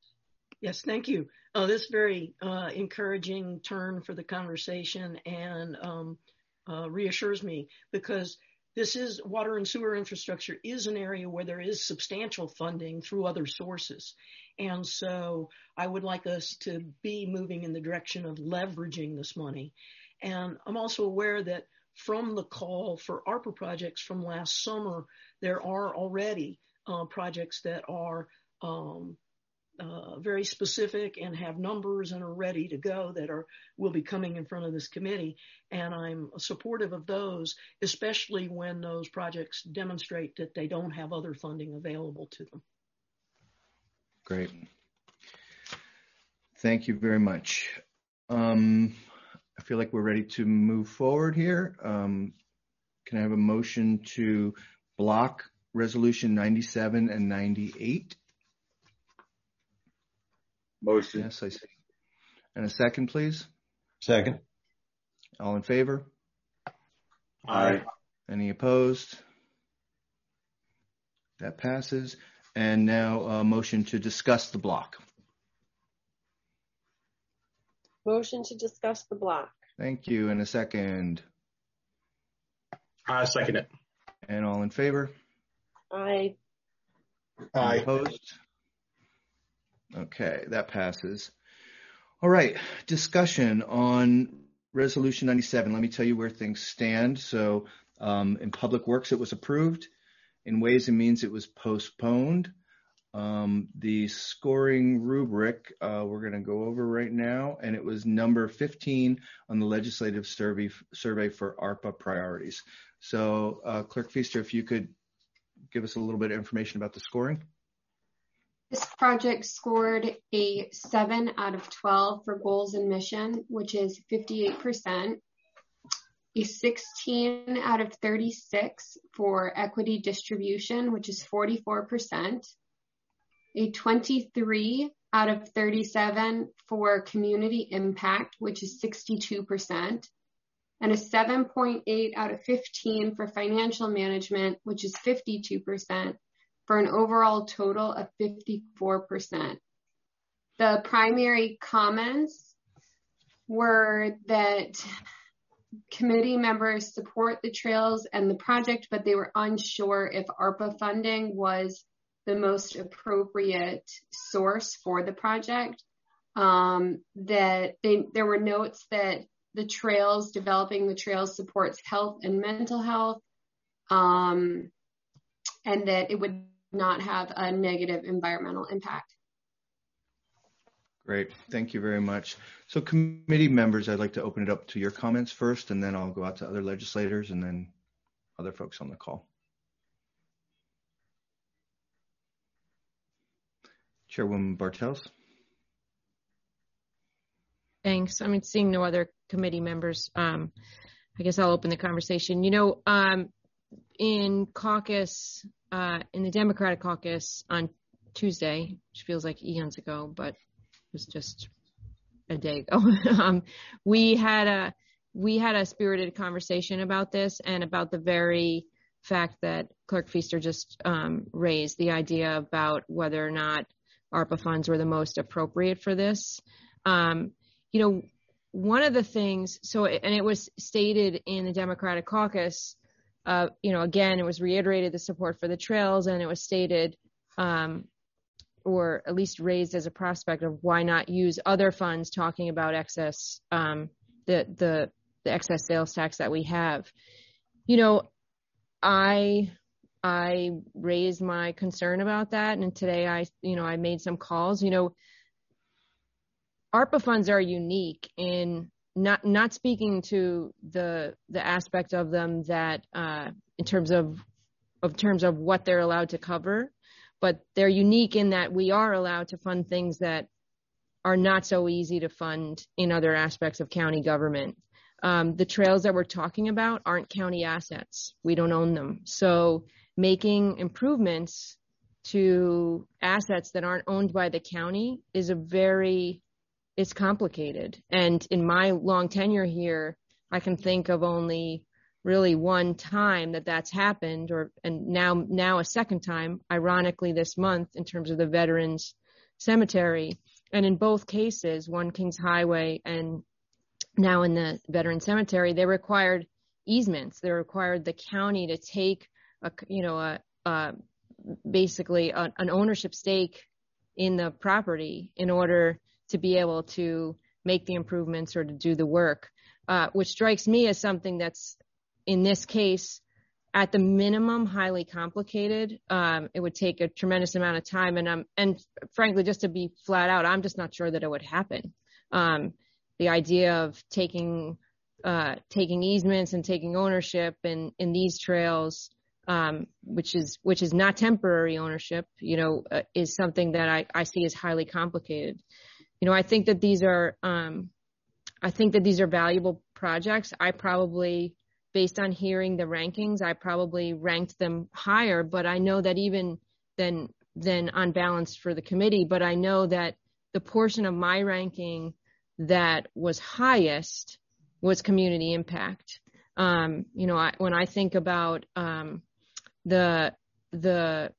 Yes, thank you. Uh, this very uh, encouraging turn for the conversation and um, uh, reassures me, because this is water and sewer infrastructure is an area where there is substantial funding through other sources. And so I would like us to be moving in the direction of leveraging this money. And I'm also aware that from the call for ARPA projects from last summer, there are already uh, projects that are um, uh, very specific and have numbers and are ready to go that are will be coming in front of this committee. And I'm supportive of those, especially when those projects demonstrate that they don't have other funding available to them. Great. Thank you very much. Um, I feel like we're ready to move forward here. Um, can I have a motion to block resolution ninety-seven and ninety-eight? Motion. Yes, I see. And a second, please. Second. All in favor? Aye. Any opposed? That passes. And now a motion to discuss the block. Motion to discuss the block. Thank you. And a second. I second it. And all in favor? Aye. Aye. Opposed? Okay, that passes. All right, discussion on resolution ninety-seven. Let me tell you where things stand. So um, in Public Works, it was approved. In Ways and Means, it was postponed. Um, the scoring rubric, uh, we're going to go over right now, and it was number fifteen on the legislative survey, survey for ARPA priorities. So uh, Clerk Feaster, if you could give us a little bit of information about the scoring. This project scored a seven out of twelve for goals and mission, which is fifty-eight percent. A sixteen out of thirty-six for equity distribution, which is forty-four percent. A twenty-three out of thirty-seven for community impact, which is sixty-two percent. And a seven point eight out of fifteen for financial management, which is fifty-two percent, for an overall total of fifty-four percent. The primary comments were that committee members support the trails and the project, but they were unsure if ARPA funding was the most appropriate source for the project. Um, that they, there were notes that the trails, developing the trails supports health and mental health, um, and that it would not have a negative environmental impact. Great, thank you very much. So committee members, I'd like to open it up to your comments first, and then I'll go out to other legislators and then other folks on the call. Chairwoman Bartels. Thanks. I mean, seeing no other committee members, um, I guess I'll open the conversation. You know, um, in caucus, uh, in the Democratic caucus on Tuesday, which feels like eons ago, but it was just a day ago, um, we had a we had a spirited conversation about this and about the very fact that Clerk Feaster just um, raised, the idea about whether or not ARPA funds were the most appropriate for this. Um, you know, one of the things, so, and it was stated in the Democratic caucus, uh, you know, again, it was reiterated the support for the trails, and it was stated, um, or at least raised as a prospect of why not use other funds, talking about excess, um, the, the, the excess sales tax that we have. You know, I, I raised my concern about that. And today I, you know, I made some calls. You know, ARPA funds are unique in not, not speaking to the, the aspect of them that, uh, in terms of, of terms of what they're allowed to cover, but they're unique in that we are allowed to fund things that are not so easy to fund in other aspects of county government. Um, the trails that we're talking about aren't county assets. We don't own them. So making improvements to assets that aren't owned by the county is a very, it's complicated. And in my long tenure here, I can think of only really one time that that's happened, or, and now, now a second time, ironically this month, in terms of the Veterans Cemetery. And in both cases, one Kings Highway and now in the Veteran Cemetery, they required easements. They required the county to take a, you know, a, a basically a, an ownership stake in the property in order to be able to make the improvements or to do the work, uh, which strikes me as something that's, in this case, at the minimum, highly complicated. Um, it would take a tremendous amount of time, and um, and frankly, just to be flat out, I'm just not sure that it would happen. Um, the idea of taking uh, taking easements and taking ownership in in these trails, um, which is which is not temporary ownership, you know, uh, is something that I, I see as highly complicated. You know, I think that these are um, I think that these are valuable projects. I probably, based on hearing the rankings, I probably ranked them higher, but I know that even than than unbalanced for the committee, but I know that the portion of my ranking that was highest was community impact. Um, you know, I, when I think about um, the the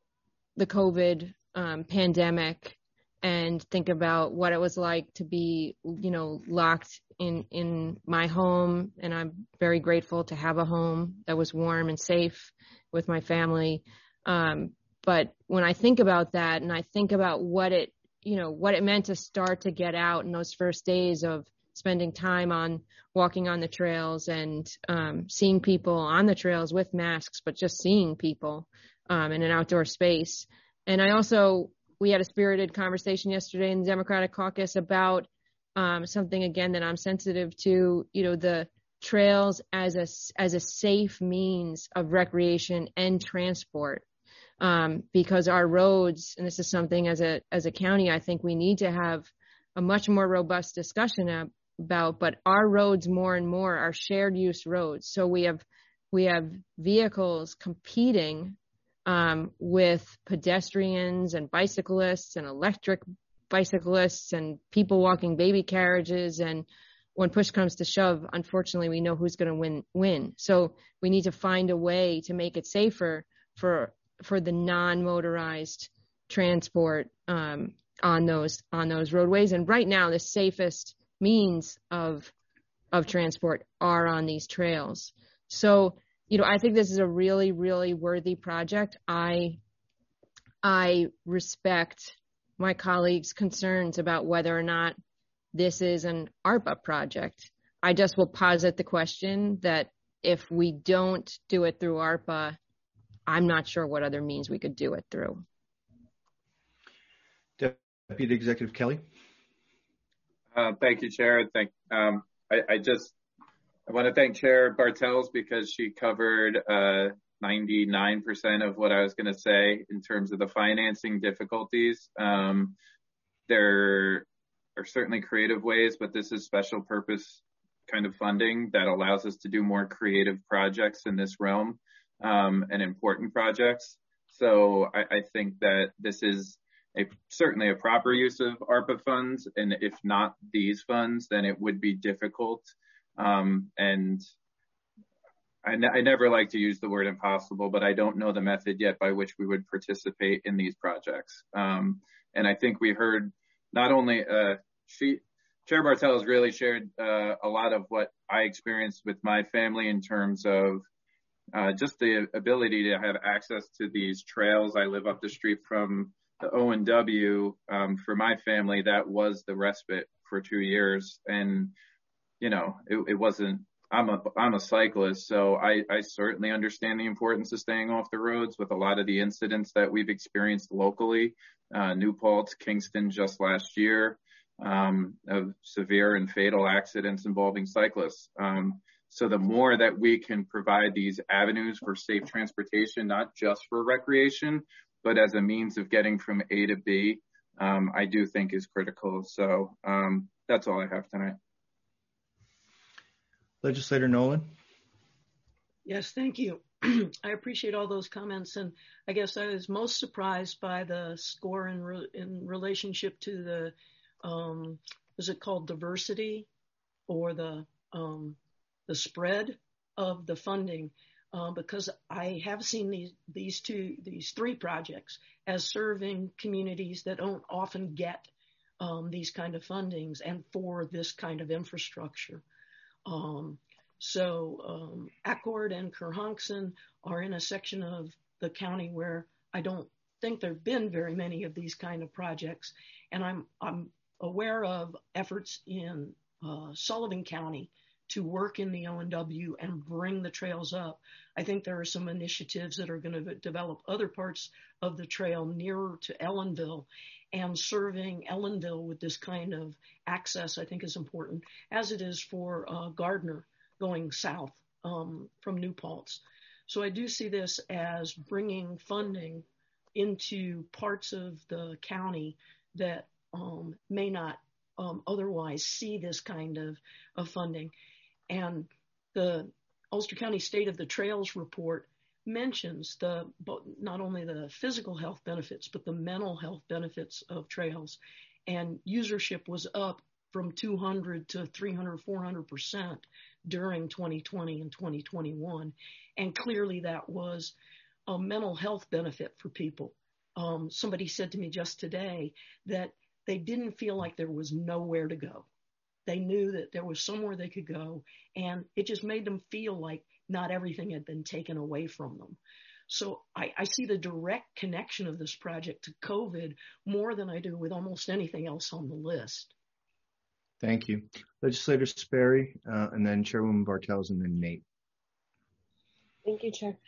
the COVID um, pandemic and think about what it was like to be, you know, locked in in my home, and I'm very grateful to have a home that was warm and safe with my family. Um, but when I think about that, and I think about what it, you know, what it meant to start to get out in those first days of spending time on walking on the trails and um, seeing people on the trails with masks, but just seeing people um, in an outdoor space. And I also, we had a spirited conversation yesterday in the Democratic caucus about um, something, again, that I'm sensitive to, you know, the trails as a, as a safe means of recreation and transport. um, because our roads, and this is something as a as a county, I think we need to have a much more robust discussion about, but our roads more and more are shared use roads. So we have we have vehicles competing um, with pedestrians and bicyclists and electric bicyclists and people walking baby carriages. And when push comes to shove, unfortunately, we know who's going to win, win. So we need to find a way to make it safer for, for the non-motorized transport, um, on those, on those roadways. And right now, the safest means of, of transport are on these trails. So, you know, I think this is a really, really worthy project. I, I respect my colleagues' concerns about whether or not this is an ARPA project. I just will posit the question that if we don't do it through ARPA, I'm not sure what other means we could do it through. Deputy Executive Kelly. Uh, thank you, Chair. Thank, um, I, I just I want to thank Chair Bartels because she covered uh, ninety-nine percent of what I was going to say in terms of the financing difficulties. Um, there are certainly creative ways, but this is special purpose kind of funding that allows us to do more creative projects in this realm, um, and important projects. So I, I think that this is a, certainly a proper use of ARPA funds. And if not these funds, then it would be difficult. Um, and I, ne- I never like to use the word impossible, but I don't know the method yet by which we would participate in these projects. Um, and I think we heard not only, uh, she, Chair Bartels really shared uh, a lot of what I experienced with my family in terms of uh, just the ability to have access to these trails. I live up the street from the O and W. Um, for my family, that was the respite for two years. And, you know, it, it wasn't, I'm a, I'm a cyclist, so I, I certainly understand the importance of staying off the roads with a lot of the incidents that we've experienced locally, uh, New Paltz, Kingston just last year, um, of severe and fatal accidents involving cyclists. Um, so the more that we can provide these avenues for safe transportation, not just for recreation, but as a means of getting from A to B, um, I do think is critical. So um, that's all I have tonight. Legislator Nolan. Yes, thank you. I appreciate all those comments. And I guess I was most surprised by the score in, re- in relationship to the, um, was it called diversity or the, um, the spread of the funding? Uh, because I have seen these, these two, these three projects as serving communities that don't often get um, these kind of fundings and for this kind of infrastructure. Um, so um, Accord and Kerhonkson are in a section of the county where I don't think there have been very many of these kind of projects. And I'm, I'm aware of efforts in uh, Sullivan County to work in the O and W and bring the trails up. I think there are some initiatives that are going to develop other parts of the trail nearer to Ellenville, and serving Ellenville with this kind of access, I think, is important, as it is for uh, Gardner going south um, from New Paltz. So I do see this as bringing funding into parts of the county that um, may not um, otherwise see this kind of, of funding. And the Ulster County State of the Trails report mentions the not only the physical health benefits, but the mental health benefits of trails. And usership was up from two hundred to three hundred, four hundred percent during twenty twenty and twenty twenty-one. And clearly that was a mental health benefit for people. Um, somebody said to me just today that they didn't feel like there was nowhere to go. They knew that there was somewhere they could go, and it just made them feel like not everything had been taken away from them. So I, I see the direct connection of this project to COVID more than I do with almost anything else on the list. Thank you. Legislator Sperry, uh, and then Chairwoman Bartels, and then Nate. Thank you, Chair.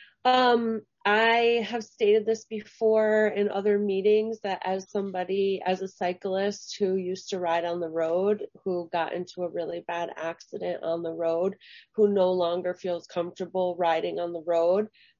Um, I have stated this before in other meetings that as somebody, as a cyclist who used to ride on the road, who got into a really bad accident on the road, who no longer feels comfortable riding on the road,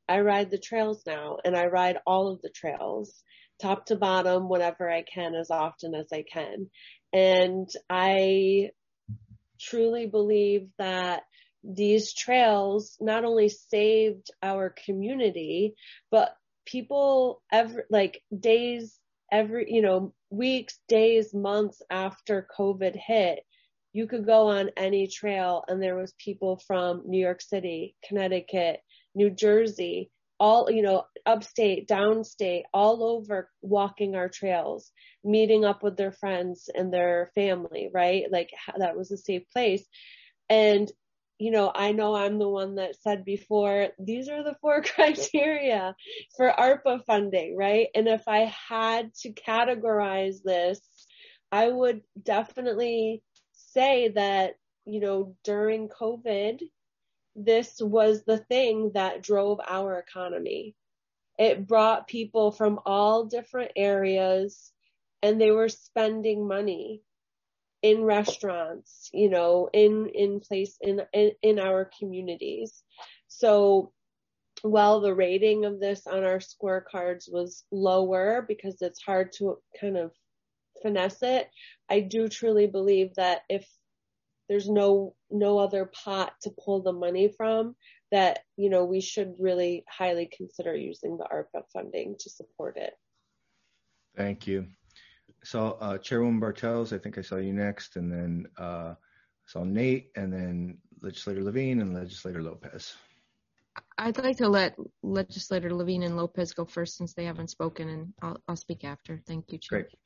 I ride the trails now, and I ride all of the trails, top to bottom, whenever I can, as often as I can. And I truly believe that these trails not only saved our community, but people every, like days, every, you know, weeks, days, months after COVID hit, you could go on any trail and there was people from New York City, Connecticut, New Jersey, all, you know, upstate, downstate, all over walking our trails, meeting up with their friends and their family, right? Like that was a safe place. And, you know, I know I'm the one that said before, these are the four criteria for ARPA funding, right? And if I had to categorize this, I would definitely say that, you know, during COVID, this was the thing that drove our economy. It brought people from all different areas and they were spending money in restaurants, you know, in, in place in, in, in our communities. So while the rating of this on our scorecards was lower because it's hard to kind of finesse it, I do truly believe that if there's no, no other pot to pull the money from, that, you know, we should really highly consider using the ARPA funding to support it. Thank you. So, uh, Chairwoman Bartels, I think I saw you next, and then uh, I saw Nate, and then Legislator Levine and Legislator Lopez. I'd like to let Legislator Levine and Lopez go first since they haven't spoken, and I'll, I'll speak after. Thank you, Chair. Great.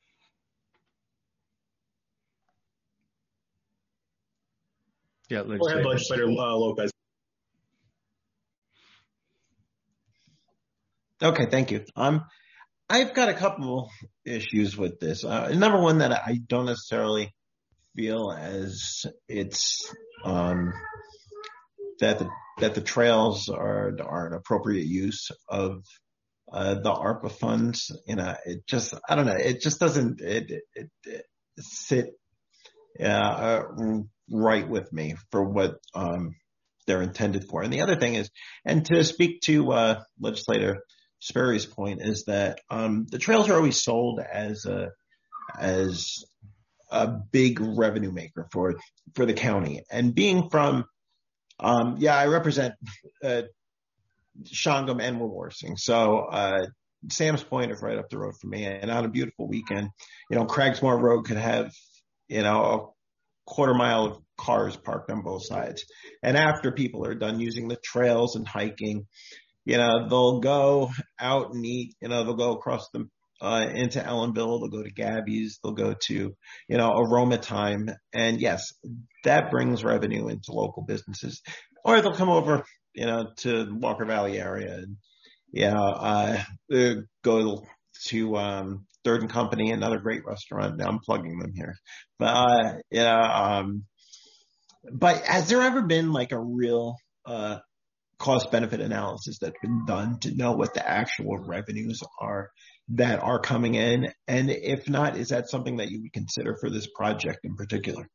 Yeah, Legislator. Go ahead, Legislator uh, Lopez. Okay, thank you. Um, I've got a couple issues with this. Uh, number one, that I don't necessarily feel as it's um, that the, that the trails are are an appropriate use of uh, the ARPA funds. You know, it just I don't know. It just doesn't it it, it sit uh, right with me for what um, they're intended for. And the other thing is, and to speak to uh, Legislator Sperry's point, is that um, the trails are always sold as a as a big revenue maker for for the county. And being from, um, yeah, I represent uh, Shawangunk and Wawarsing, so uh, Sam's Point is right up the road from me. And on a beautiful weekend, you know, Craigsmore Road could have, you know, a quarter mile of cars parked on both sides. And after people are done using the trails and hiking, you know, they'll go out and eat, you know, they'll go across the, uh, into Ellenville, they'll go to Gabby's, they'll go to, you know, Aroma Time. And yes, that brings revenue into local businesses. Or they'll come over, you know, to the Walker Valley area and, you know, uh, go to, um, Third and Company, another great restaurant. Now I'm plugging them here. But, uh, you know, um, but has there ever been like a real, uh, cost benefit analysis that's been done to know what the actual revenues are that are coming in? And if not, is that something that you would consider for this project in particular?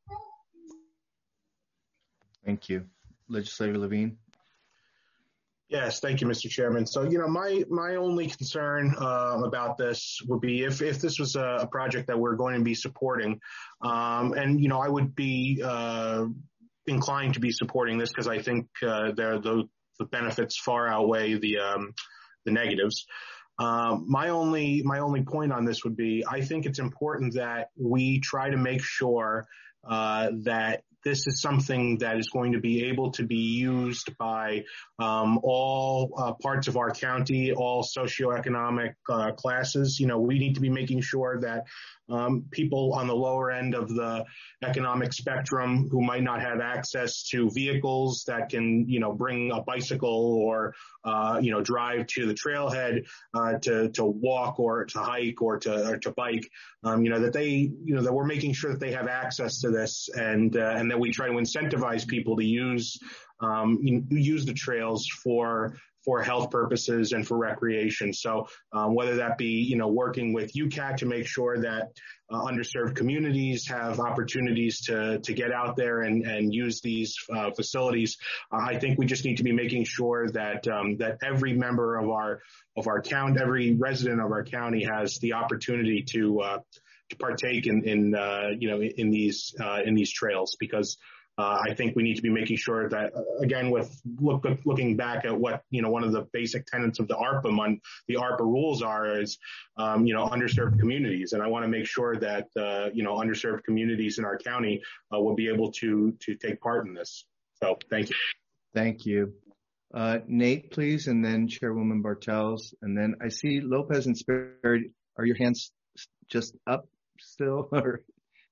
Thank you. Legislator Levine. Yes, thank you, Mister Chairman. So, you know, my my only concern uh, about this would be if if this was a, a project that we're going to be supporting, um, and you know, I would be uh, inclined to be supporting this because I think uh, there the the benefits far outweigh the um, the negatives. Um, my only my only point on this would be I think it's important that we try to make sure uh, that this is something that is going to be able to be used by um, all uh, parts of our county, all socioeconomic uh, classes. You know, we need to be making sure that um, people on the lower end of the economic spectrum who might not have access to vehicles that can, you know, bring a bicycle or, uh, you know, drive to the trailhead uh, to to walk or to hike or to or to bike, um, you know, that they, you know, that we're making sure that they have access to this, and uh, and that we try to incentivize people to use um, use the trails for for health purposes and for recreation. So um, whether that be, you know, working with U C A T to make sure that uh, underserved communities have opportunities to to get out there and, and use these uh, facilities, uh, I think we just need to be making sure that um, that every member of our of our county, every resident of our county has the opportunity to uh, to partake in, in uh, you know, in these uh, in these trails, because Uh, I think we need to be making sure that, uh, again, with look, looking back at what, you know, one of the basic tenets of the ARPA mon, the ARPA rules are is, um, you know, underserved communities. And I want to make sure that, uh, you know, underserved communities in our county uh, will be able to to take part in this. So thank you. Thank you. Uh, Nate, please, and then Chairwoman Bartels. And then I see Lopez and Sperry. Are your hands just up still? Or?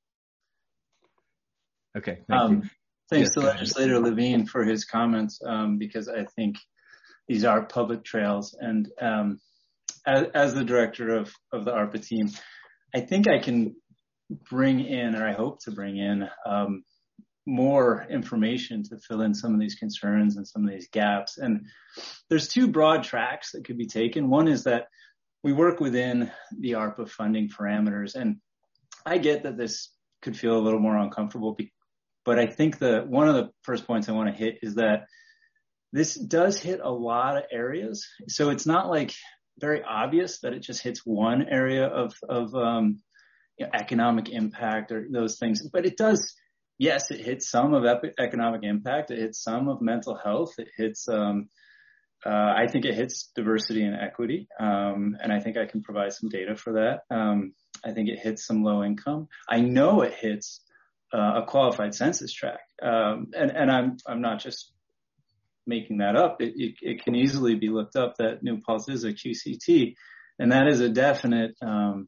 Okay, thank um, you. Thanks yes, to Legislator Levine for his comments, um, because I think these are public trails. And um, as, as the director of, of the ARPA team, I think I can bring in, or I hope to bring in, um, more information to fill in some of these concerns and some of these gaps. And there's two broad tracks that could be taken. One is that we work within the ARPA funding parameters. And I get that this could feel a little more uncomfortable, but I think that one of the first points I want to hit is that this does hit a lot of areas. So it's not like very obvious that it just hits one area of, of um, you know, economic impact or those things, but it does. Yes, it hits some of ep- economic impact. It hits some of mental health. It hits, um, uh, I think it hits diversity and equity. Um, and I think I can provide some data for that. Um, I think it hits some low income. I know it hits uh, a qualified census tract. Um, and, and I'm, I'm not just making that up. It, it, it can easily be looked up that New Paltz is a Q C T. And that is a definite, um,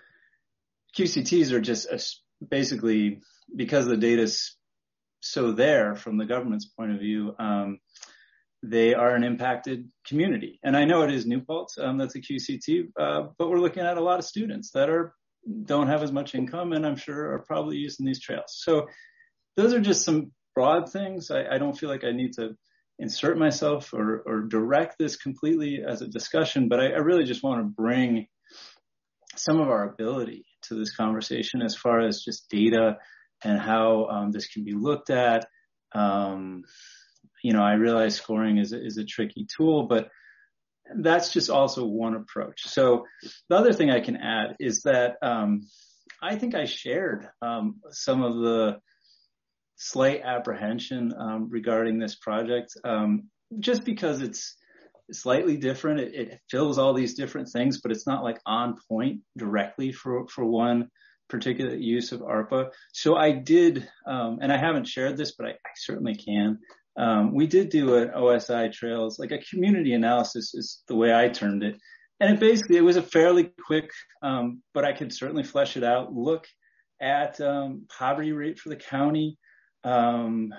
Q C Ts are just a, basically, because the data's so there from the government's point of view, um, they are an impacted community. And I know it is New Paltz, um, that's a Q C T, uh, but we're looking at a lot of students that are, don't have as much income and I'm sure are probably using these trails. So those are just some broad things. I, I don't feel like I need to insert myself or, or direct this completely as a discussion, but I, I really just want to bring some of our ability to this conversation as far as just data and how um, this can be looked at. Um, you know, I realize scoring is a, is a tricky tool, but that's just also one approach. So the other thing I can add is that um, I think I shared um, some of the slight apprehension um, regarding this project, um, just because it's slightly different. It, it fills all these different things, but it's not like on point directly for, for one particular use of ARPA. So I did, um, and I haven't shared this, but I, I certainly can. Um, we did do an O S I trails, like a community analysis is the way I termed it. And it basically, it was a fairly quick, um, but I could certainly flesh it out, look at um, poverty rate for the county um,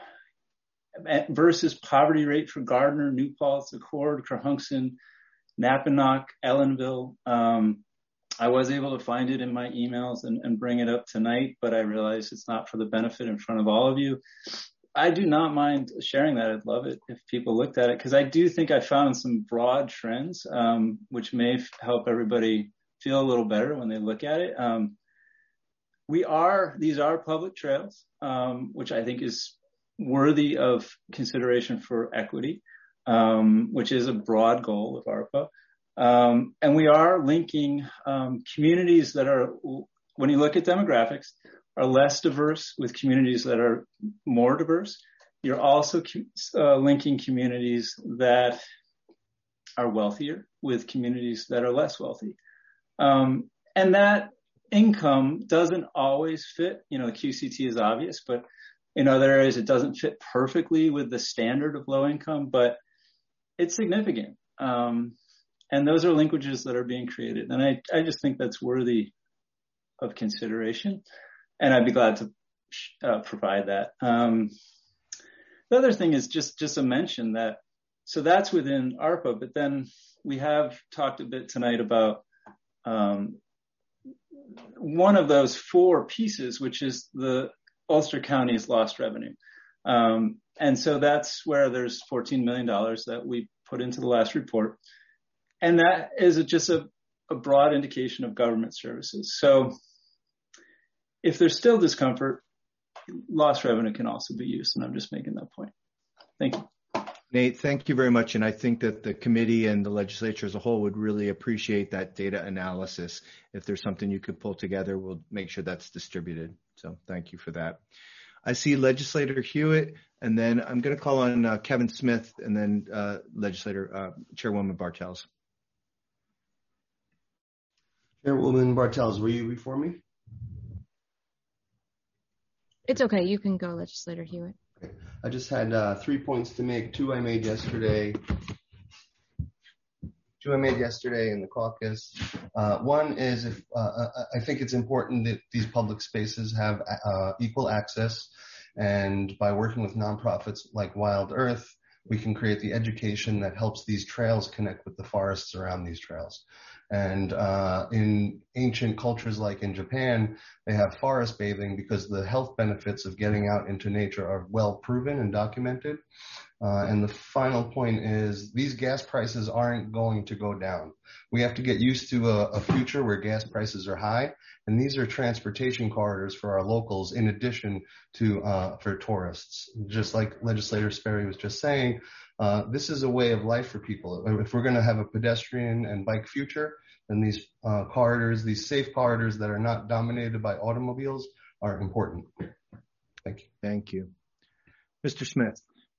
versus poverty rate for Gardner, New Paltz, Accord, Crahunxin, Napanock, Ellenville. Um, I was able to find it in my emails and, and bring it up tonight, but I realize it's not for the benefit in front of all of you. I do not mind sharing that. I'd love it if people looked at it, because I do think I found some broad trends, um, which may f- help everybody feel a little better when they look at it. Um, we are, these are public trails, um, which I think is worthy of consideration for equity, um, which is a broad goal of ARPA. Um, and we are linking um, communities that are, when you look at demographics, are less diverse with communities that are more diverse. You're also uh, linking communities that are wealthier with communities that are less wealthy. Um, and that income doesn't always fit. You know, the Q C T is obvious, but in other areas it doesn't fit perfectly with the standard of low income, but it's significant. Um, and those are linkages that are being created. And I, I just think that's worthy of consideration. And I'd be glad to uh, provide that. Um, the other thing is just, just a mention that, so that's within ARPA, but then we have talked a bit tonight about um, one of those four pieces, which is the Ulster County's lost revenue. Um, And so that's where there's fourteen million dollars that we put into the last report. And that is just a, a broad indication of government services. So if there's still discomfort, lost revenue can also be used. And I'm just making that point. Thank you. Nate, thank you very much. And I think that the committee and the legislature as a whole would really appreciate that data analysis. If there's something you could pull together, we'll make sure that's distributed. So thank you for that. I see Legislator Hewitt, and then I'm going to call on uh, Kevin Smith, and then uh, Legislator uh, Chairwoman Bartels. Chairwoman Bartels, were you before me? It's okay. You can go, Legislator Hewitt. Okay. I just had uh, three points to make. Two I made yesterday. Two I made yesterday in the caucus. Uh, one is if uh, I think it's important that these public spaces have uh, equal access, and by working with nonprofits like Wild Earth, we can create the education that helps these trails connect with the forests around these trails. And uh, in ancient cultures like in Japan, they have forest bathing because the health benefits of getting out into nature are well proven and documented. Uh, and the final point is these gas prices aren't going to go down. We have to get used to a, a future where gas prices are high, and these are transportation corridors for our locals in addition to uh, for tourists. Just like Legislator Sperry was just saying, uh, this is a way of life for people. If we're going to have a pedestrian and bike future, then these uh, corridors, these safe corridors that are not dominated by automobiles are important. Thank you. Thank you. Mister Smith.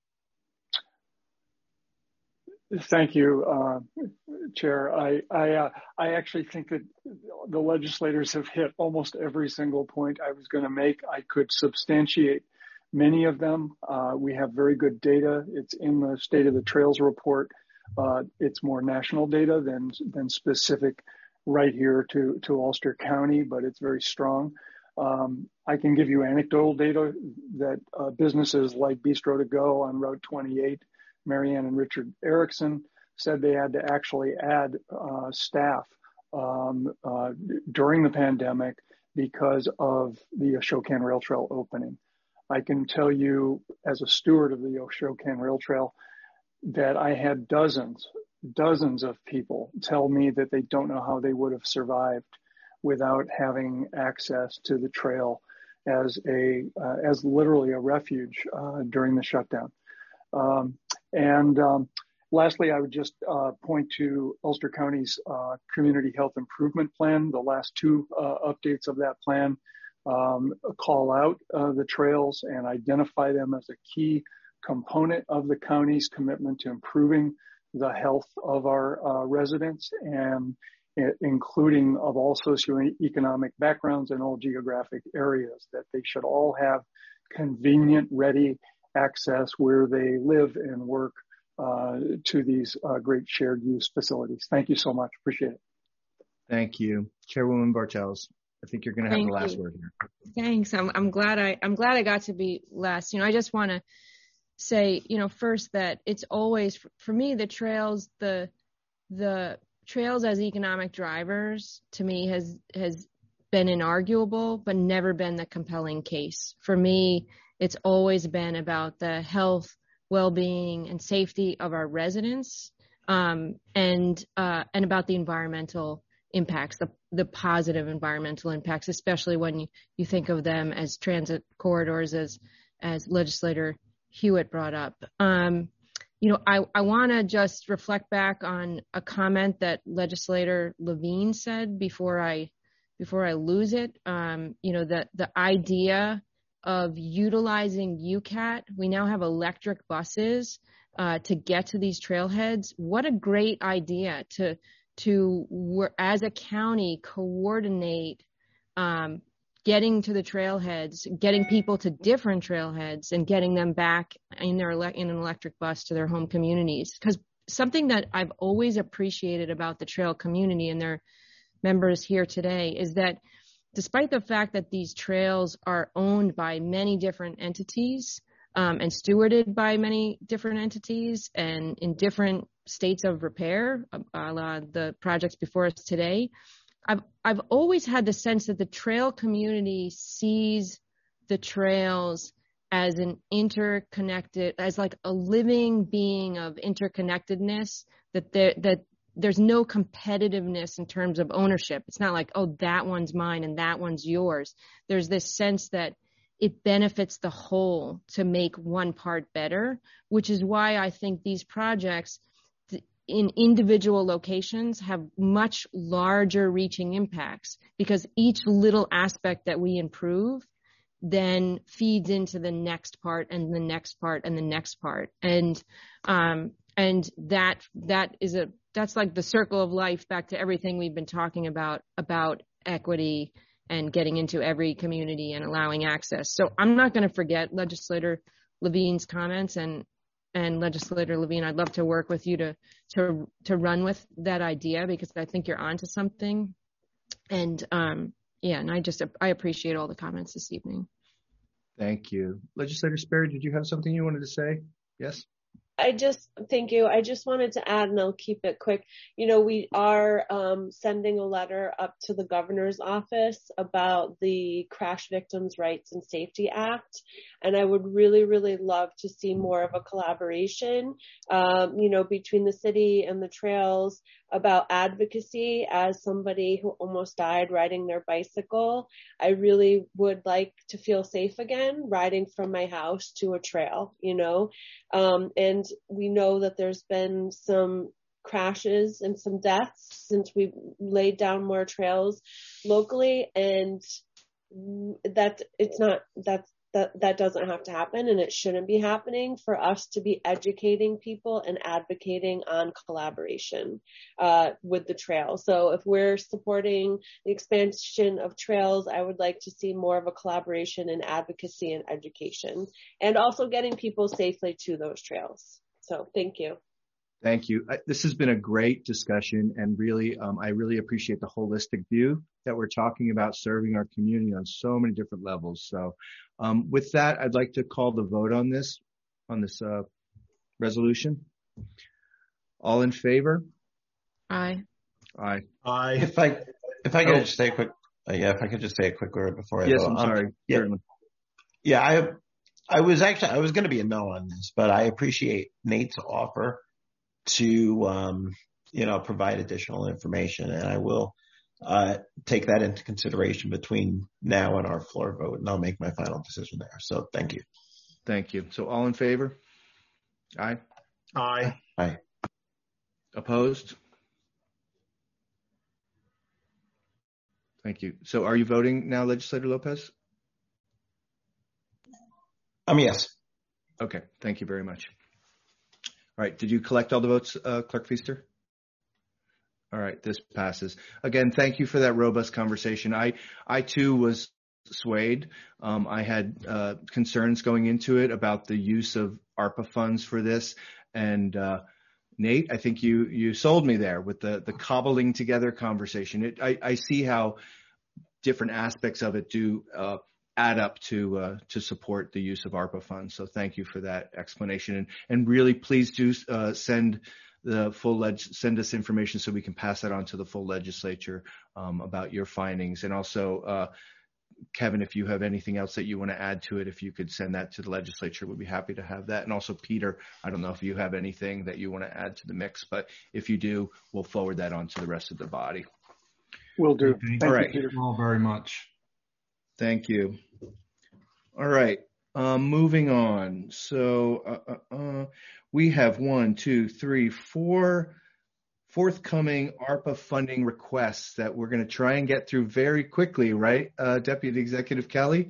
Thank you, uh, Chair. I I, uh, I actually think that the legislators have hit almost every single point I was going to make. I could substantiate many of them. Uh, we have very good data. It's in the State of the Trails report. Uh, it's more national data than than specific right here to, to Ulster County, but it's very strong. Um, I can give you anecdotal data that uh, businesses like Bistro to Go on Route twenty-eight, Marianne and Richard Erickson, said they had to actually add uh, staff um, uh, during the pandemic because of the Ashokan Rail Trail opening. I can tell you as a steward of the Ashokan Rail Trail that I had dozens, dozens of people tell me that they don't know how they would have survived without having access to the trail as a uh, as literally a refuge uh, during the shutdown. Um, and um, lastly, I would just uh, point to Ulster County's uh, Community Health Improvement Plan. The last two uh, updates of that plan um, call out uh, the trails and identify them as a key component of the county's commitment to improving the health of our uh, residents, and uh, including of all socioeconomic backgrounds and all geographic areas, that they should all have convenient, ready access where they live and work uh, to these uh, great shared use facilities. Thank you so much. Appreciate it. Thank you. Chairwoman Bartels, I think you're going to have Thank the last you. word here. Thanks. I'm, I'm glad I, I'm glad I got to be last. You know, I just want to say, you know, first that it's always, for me, the trails, the, the trails as economic drivers to me has, has been inarguable, but never been the compelling case. For me, it's always been about the health, well-being, and safety of our residents, um, and, uh, and about the environmental impacts, the, the positive environmental impacts, especially when you, you think of them as transit corridors, as, as Legislator Hewitt brought up. Um, you know, I, I want to just reflect back on a comment that Legislator Levine said before I, before I lose it. Um, you know, the, the idea of utilizing U C A T. We now have electric buses uh, to get to these trailheads. What a great idea to, to, as a county, coordinate um, getting to the trailheads, getting people to different trailheads, and getting them back in their in an electric bus to their home communities. Because something that I've always appreciated about the trail community and their members here today is that despite the fact that these trails are owned by many different entities um, and stewarded by many different entities and in different states of repair, a la the projects before us today, I've I've always had the sense that the trail community sees the trails as an interconnected, as like a living being of interconnectedness, that there, that there's no competitiveness in terms of ownership. It's not like, oh, that one's mine and that one's yours. There's this sense that it benefits the whole to make one part better, which is why I think these projects in individual locations have much larger reaching impacts, because each little aspect that we improve then feeds into the next part and the next part and the next part. And, um, and that, that is a, that's like the circle of life back to everything we've been talking about, about equity and getting into every community and allowing access. So I'm not going to forget Legislator Levine's comments, and, and Legislator Levine, I'd love to work with you to, to, to run with that idea, because I think you're onto something. And, um, yeah, and I just, I appreciate all the comments this evening. Thank you. Legislator Sperry, did you have something you wanted to say? Yes. I just, thank you. I just wanted to add, and I'll keep it quick. You know, we are um, sending a letter up to the governor's office about the Crash Victims' Rights and Safety Act. And I would really, really love to see more of a collaboration, um, you know, between the city and the trails about advocacy. As somebody who almost died riding their bicycle, I really would like to feel safe again riding from my house to a trail, you know, um, and we know that there's been some crashes and some deaths since we laid down more trails locally, and that it's not, that's, that, that doesn't have to happen, and it shouldn't be happening for us to be educating people and advocating on collaboration uh, with the trail. So if we're supporting the expansion of trails, I would like to see more of a collaboration in advocacy and education, and also getting people safely to those trails. So thank you. Thank you. This has been a great discussion, and really, um, I really appreciate the holistic view that we're talking about serving our community on so many different levels. So um, with that, I'd like to call the vote on this, on this uh, resolution. All in favor? Aye. Aye. Aye. If I, if I could oh. just say a quick, uh, yeah, if I could just say a quick word before I yes, vote. I'm sorry. Um, yeah, Certainly. yeah, I, I was actually, I was going to be a no on this, but I appreciate Nate's offer to, um, you know, provide additional information, and I will uh, take that into consideration between now and our floor vote, and I'll make my final decision there. So thank you. Thank you. So all in favor? Aye. Aye. Aye. Opposed? Thank you. So are you voting now, Legislator Lopez? Um, yes. Okay. Thank you very much. All right. Did you collect all the votes, uh, Clerk Feaster? All right. This passes. Again, thank you for that robust conversation. I, I too was swayed. Um, I had uh, concerns going into it about the use of ARPA funds for this. And uh, Nate, I think you you sold me there with the, the cobbling together conversation. It, I, I see how different aspects of it do uh, add up to uh, to support the use of ARPA funds. So thank you for that explanation, and and really please do uh, send the full leg send us information so we can pass that on to the full legislature um, about your findings. And also, uh, Kevin, if you have anything else that you want to add to it, if you could send that to the legislature, we'd be happy to have that. And also, Peter, I don't know if you have anything that you want to add to the mix, but if you do, we'll forward that on to the rest of the body. Will do. Thank All right. you, Peter. all very much. Thank you. All right. Um, moving on. So uh, uh, uh, we have one, two, three, four forthcoming ARPA funding requests that we're going to try and get through very quickly, right, uh, Deputy Executive Kelly?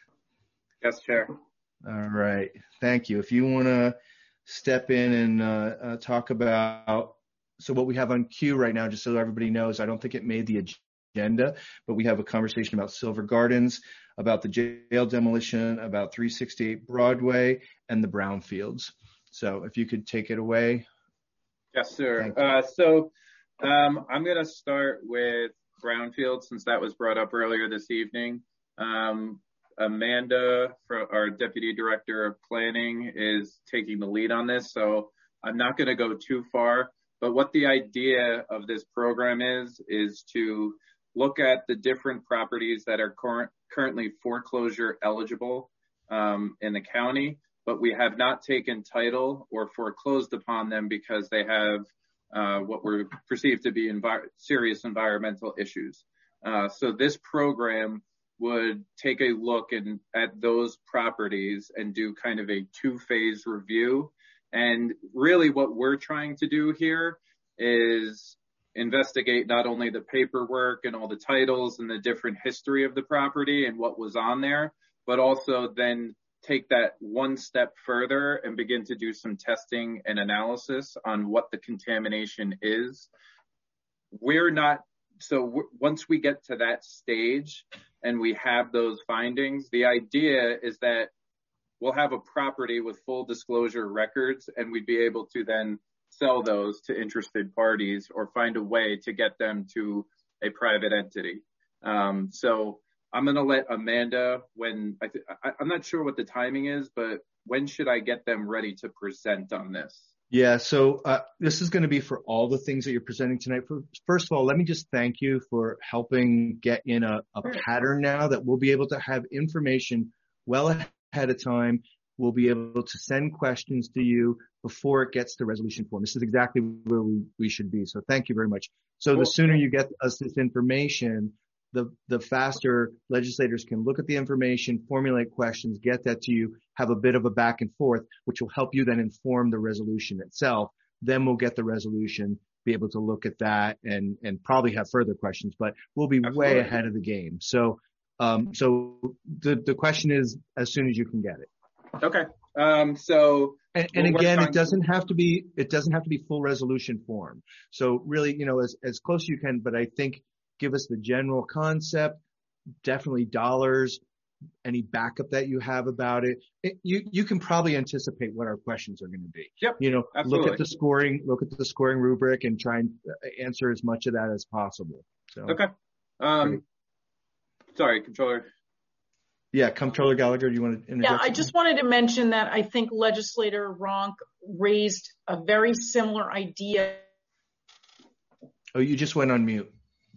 Yes, Chair. All right. Thank you. If you want to step in and uh, uh, talk about, so what we have on queue right now, just so everybody knows, I don't think it made the agenda, but we have a conversation about Silver Gardens, about the jail demolition, about three sixty-eight Broadway, and the brownfields. So if you could take it away. Yes, sir. Uh, so um, I'm going to start with brownfield, since that was brought up earlier this evening. Um, Amanda, our Deputy Director of Planning, is taking the lead on this, so I'm not going to go too far. But what the idea of this program is, is to look at the different properties that are current, currently foreclosure eligible um, in the county, but we have not taken title or foreclosed upon them because they have uh, what were perceived to be envi- serious environmental issues. Uh, so this program would take a look in, at those properties and do kind of a two-phase review. And really what we're trying to do here is investigate not only the paperwork and all the titles and the different history of the property and what was on there, but also then take that one step further and begin to do some testing and analysis on what the contamination is. We're not, so w- once we get to that stage and we have those findings, the idea is that we'll have a property with full disclosure records and we'd be able to then sell those to interested parties or find a way to get them to a private entity. Um, so I'm going to let Amanda, when I th- I, I'm not sure what the timing is, but when should I get them ready to present on this? Yeah, so uh, this is going to be for all the things that you're presenting tonight. For, first of all, let me just thank you for helping get in a, a pattern now that we'll be able to have information well ahead of time. We'll be able to send questions to you before it gets to resolution form. This is exactly where we, we should be. So thank you very much. So cool. The sooner you get us this information, the, the faster legislators can look at the information, formulate questions, get that to you, have a bit of a back and forth, which will help you then inform the resolution itself. Then we'll get the resolution, be able to look at that and, and probably have further questions, but we'll be Absolutely. way ahead of the game. So, um, so the, the question is as soon as you can get it. Okay. Um, so, and, and again, it doesn't have to be, it doesn't have to be full resolution form. So really, you know, as, as close as you can, but I think give us the general concept, definitely dollars, any backup that you have about it. it you, you can probably anticipate what our questions are going to be. Yep. You know, absolutely. look at the scoring, look at the scoring rubric and try and answer as much of that as possible. So. Okay. Um, Great. Sorry, Controller. Yeah, Comptroller Gallagher, do you want to interject? Yeah, I just wanted to mention that I think Legislator Ronk raised a very similar idea. Oh, you just went on mute.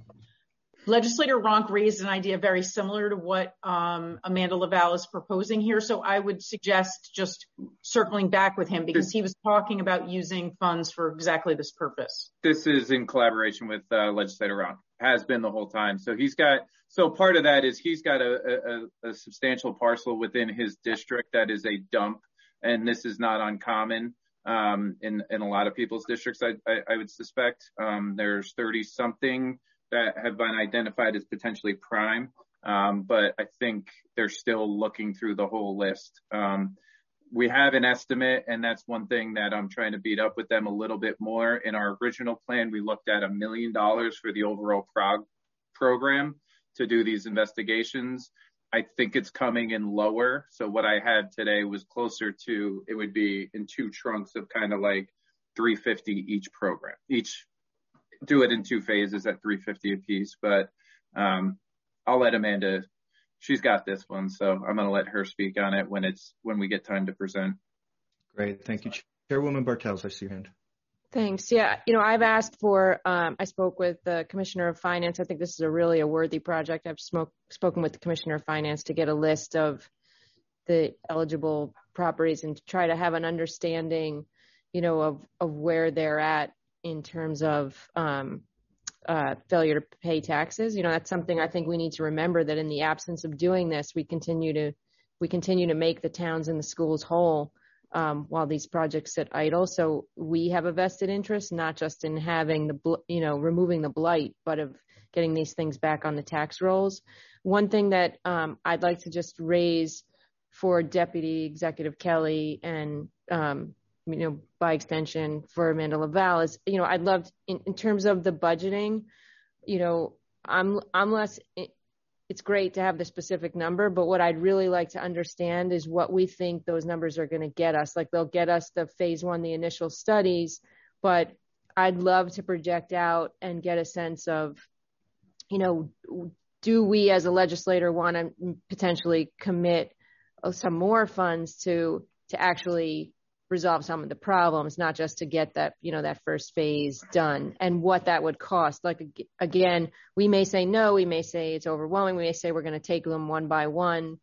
Legislator Ronk raised an idea very similar to what um, Amanda Laval is proposing here. So I would suggest just circling back with him because he was talking about using funds for exactly this purpose. This is in collaboration with uh, Legislator Ronk, has been the whole time. So he's got, so part of that is he's got a, a, a substantial parcel within his district that is a dump. And this is not uncommon um, in, in a lot of people's districts, I, I, I would suspect. Um, there's thirty something that have been identified as potentially prime. Um, but I think they're still looking through the whole list. Um, we have an estimate, and that's one thing that I'm trying to beat up with them a little bit more. In our original plan, we looked at a million dollars for the overall prog program to do these investigations. I think it's coming in lower. So what I had today was closer to, it would be in two trunks of kind of like three fifty each program, each do it in two phases at three fifty a piece, but um, I'll let Amanda, she's got this one, so I'm going to let her speak on it when it's, when we get time to present. Great. Thank you. Chairwoman Bartels, I see your hand. Thanks. Yeah. You know, I've asked for, um, I spoke with the Commissioner of Finance. I think this is a really a worthy project. I've smoke, spoken with the Commissioner of Finance to get a list of the eligible properties and to try to have an understanding, you know, of, of where they're at in terms of um, uh, failure to pay taxes. You know, that's something I think we need to remember, that in the absence of doing this, we continue to we continue to make the towns and the schools whole um, while these projects sit idle. So we have a vested interest, not just in having the, you know, removing the blight, but of getting these things back on the tax rolls. One thing that um, I'd like to just raise for Deputy Executive Kelly and um, you know, by extension for Amanda Laval is, you know, I'd love to, in, in terms of the budgeting, you know, I'm, I'm less, it's great to have the specific number, but what I'd really like to understand is what we think those numbers are going to get us. Like they'll get us the phase one, the initial studies, but I'd love to project out and get a sense of, you know, do we as a legislator want to potentially commit some more funds to, to actually resolve some of the problems, not just to get that, you know, that first phase done, and what that would cost. Like, again, we may say no, we may say it's overwhelming, we may say we're going to take them one by one,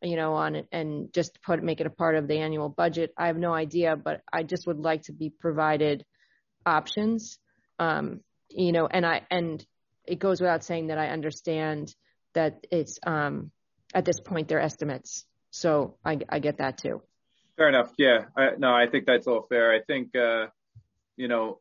you know, on it and just put make it a part of the annual budget. I have no idea, but I just would like to be provided options. Um, you know, and I and it goes without saying that I understand that it's um, at this point they're estimates, so I, I get that too. Fair enough. Yeah. I, no, I think that's all fair. I think uh, you know.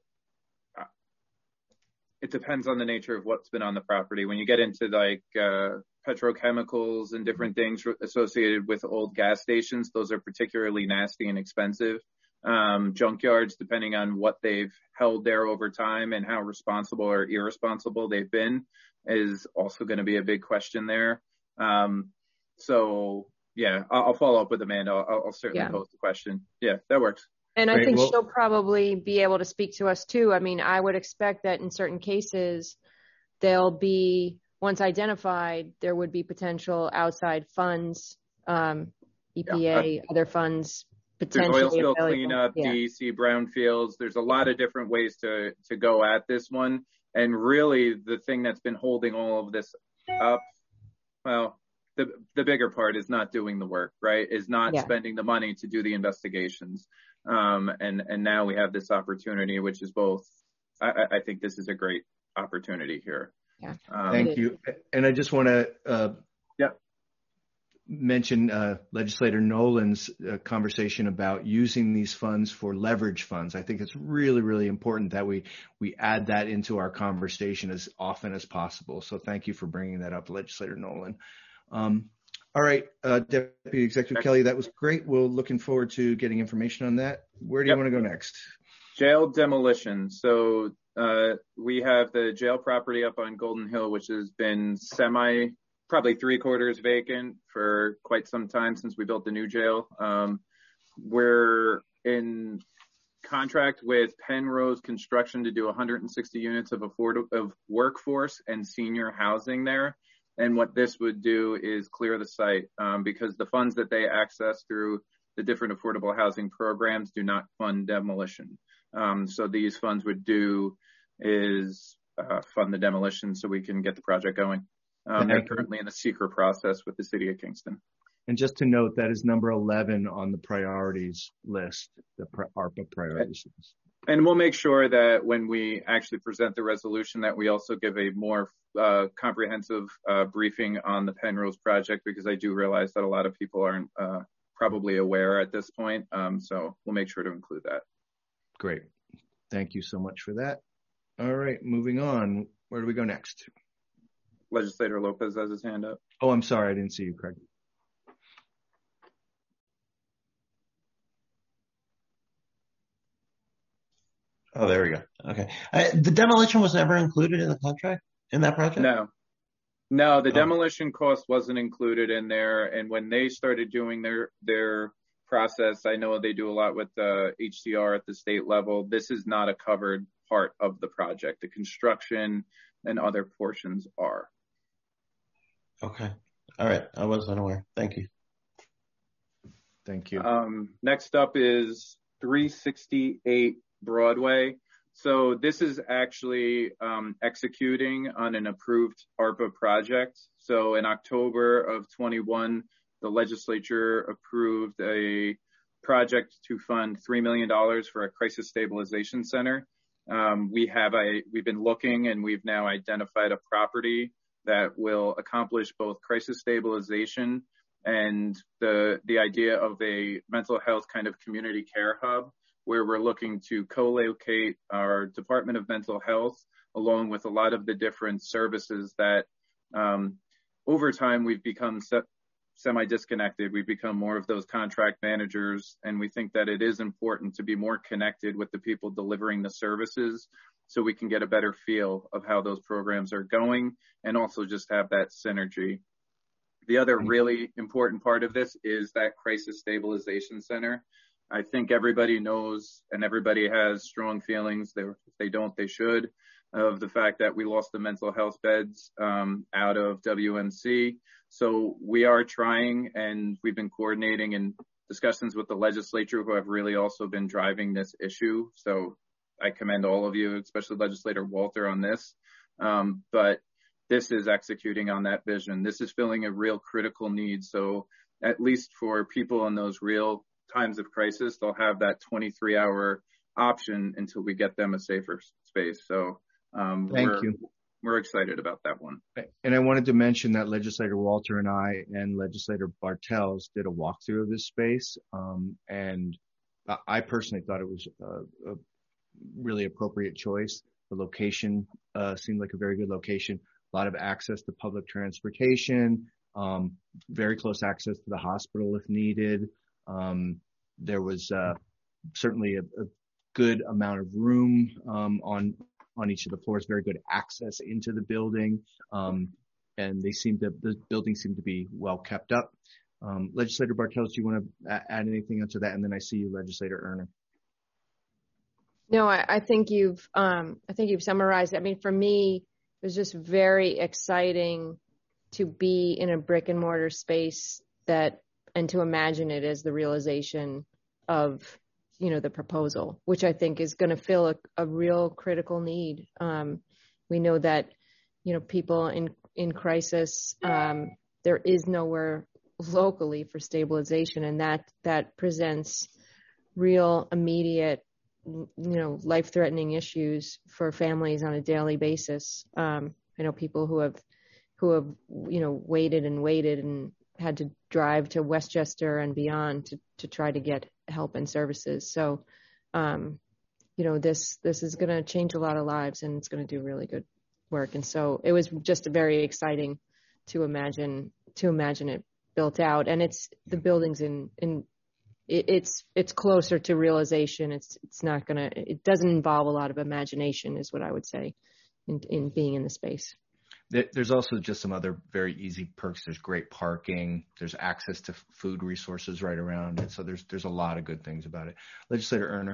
It depends on the nature of what's been on the property. When you get into like uh, petrochemicals and different things associated with old gas stations, those are particularly nasty and expensive. Um, junkyards, depending on what they've held there over time and how responsible or irresponsible they've been, is also going to be a big question there. Um, so, yeah, I'll, I'll follow up with Amanda. I'll, I'll certainly Yeah. pose the question. Yeah, that works. And I Great. think Well- she'll probably be able to speak to us too. I mean, I would expect that in certain cases, there'll be, once identified, there would be potential outside funds, um, E P A, Yeah. other funds There's potentially oil spill available. cleanup, Yeah. D E C brownfields. There's a lot of different ways to, to go at this one. And really the thing that's been holding all of this up, well, the, the bigger part is not doing the work, right? Is not Yeah. spending the money to do the investigations. Um, and, and now we have this opportunity, which is both, I, I think this is a great opportunity here. Yeah. Um, Thank you. And I just want to uh, yeah. mention uh, Legislator Nolan's uh, conversation about using these funds for leverage funds. I think it's really, really important that we we add that into our conversation as often as possible. So thank you for bringing that up, Legislator Nolan. Um, all right, uh, Deputy Executive Kelly, that was great. We're looking forward to getting information on that. Where do you Yep. want to go next? Jail demolition. So uh, we have the jail property up on Golden Hill, which has been semi, probably three quarters vacant for quite some time since we built the new jail. Um, we're in contract with Penrose Construction to do one hundred sixty units of afford of workforce and senior housing there. And what this would do is clear the site um, because the funds that they access through the different affordable housing programs do not fund demolition. Um, so these funds would do is uh, fund the demolition so we can get the project going. Um, they're currently in the secret process with the city of Kingston. And just to note, that is number eleven on the priorities list, the ARPA priorities list. And we'll make sure that when we actually present the resolution that we also give a more uh, comprehensive uh, briefing on the Penrose project, because I do realize that a lot of people aren't uh, probably aware at this point. Um, so we'll make sure to include that. Great. Thank you so much for that. All right, moving on. Where do we go next? Legislator Lopez has his hand up. Oh, I'm sorry. I didn't see you, Craig. Oh, there we go. Okay. Uh, the demolition was never included in the contract in that project? No. No, the Oh. demolition cost wasn't included in there. And when they started doing their, their process, I know they do a lot with the H C R at the state level. This is not a covered part of the project. The construction and other portions are. Okay. All right. I wasn't aware. Thank you. Thank you. Um, next up is three sixty-eight Broadway. So this is actually um, executing on an approved ARPA project. So in October of twenty-one, the legislature approved a project to fund three million dollars for a crisis stabilization center. Um, we have a, we've been looking and we've now identified a property that will accomplish both crisis stabilization and the, the idea of a mental health kind of community care hub, where we're looking to co-locate our Department of Mental Health along with a lot of the different services that um, over time we've become se- semi-disconnected. We've become more of those contract managers, and we think that it is important to be more connected with the people delivering the services so we can get a better feel of how those programs are going and also just have that synergy. The other really important part of this is that crisis stabilization center. I think everybody knows and everybody has strong feelings. They, if they don't, they should, of the fact that we lost the mental health beds um, out of W M C. So we are trying, and we've been coordinating in discussions with the legislature who have really also been driving this issue. So I commend all of you, especially Legislator Walter, on this. Um, but this is executing on that vision. This is filling a real critical need. So at least for people in those real times of crisis, they'll have that twenty-three hour option until we get them a safer space. So um, Thank we're, you. we're excited about that one. And I wanted to mention that Legislator Walter and I and Legislator Bartels did a walkthrough of this space. Um, and I personally thought it was a, a really appropriate choice. The location uh, seemed like a very good location. A lot of access to public transportation, um, very close access to the hospital if needed. Um, there was uh, certainly a, a good amount of room um, on on each of the floors, very good access into the building, um, and they seem to the building seemed to be well kept up. Um, Legislator Bartels, do you want to add anything onto that? And then I see you, Legislator Erner. No, I, I think you've um, I think you've summarized it. I mean, for me, it was just very exciting to be in a brick and mortar space that, and to imagine it as the realization of, you know, the proposal, which I think is going to fill a, a real critical need. Um, we know that, you know, people in, in crisis, um, there is nowhere locally for stabilization, and that, that presents real immediate, you know, life-threatening issues for families on a daily basis. Um, I know people who have, who have, you know, waited and waited and had to drive to Westchester and beyond to, to try to get help and services. So, um, you know, this, this is going to change a lot of lives, and it's going to do really good work. And so it was just very exciting to imagine, to imagine it built out. And it's, the building's in, in, it's it's closer to realization. It's it's not gonna. It doesn't involve a lot of imagination, is what I would say, in in being in the space. There's also just some other very easy perks. There's great parking. There's access to food resources right around it. So there's there's a lot of good things about it. Legislator Erner.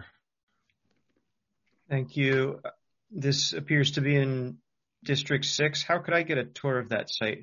Thank you. This appears to be in District Six. How could I get a tour of that site?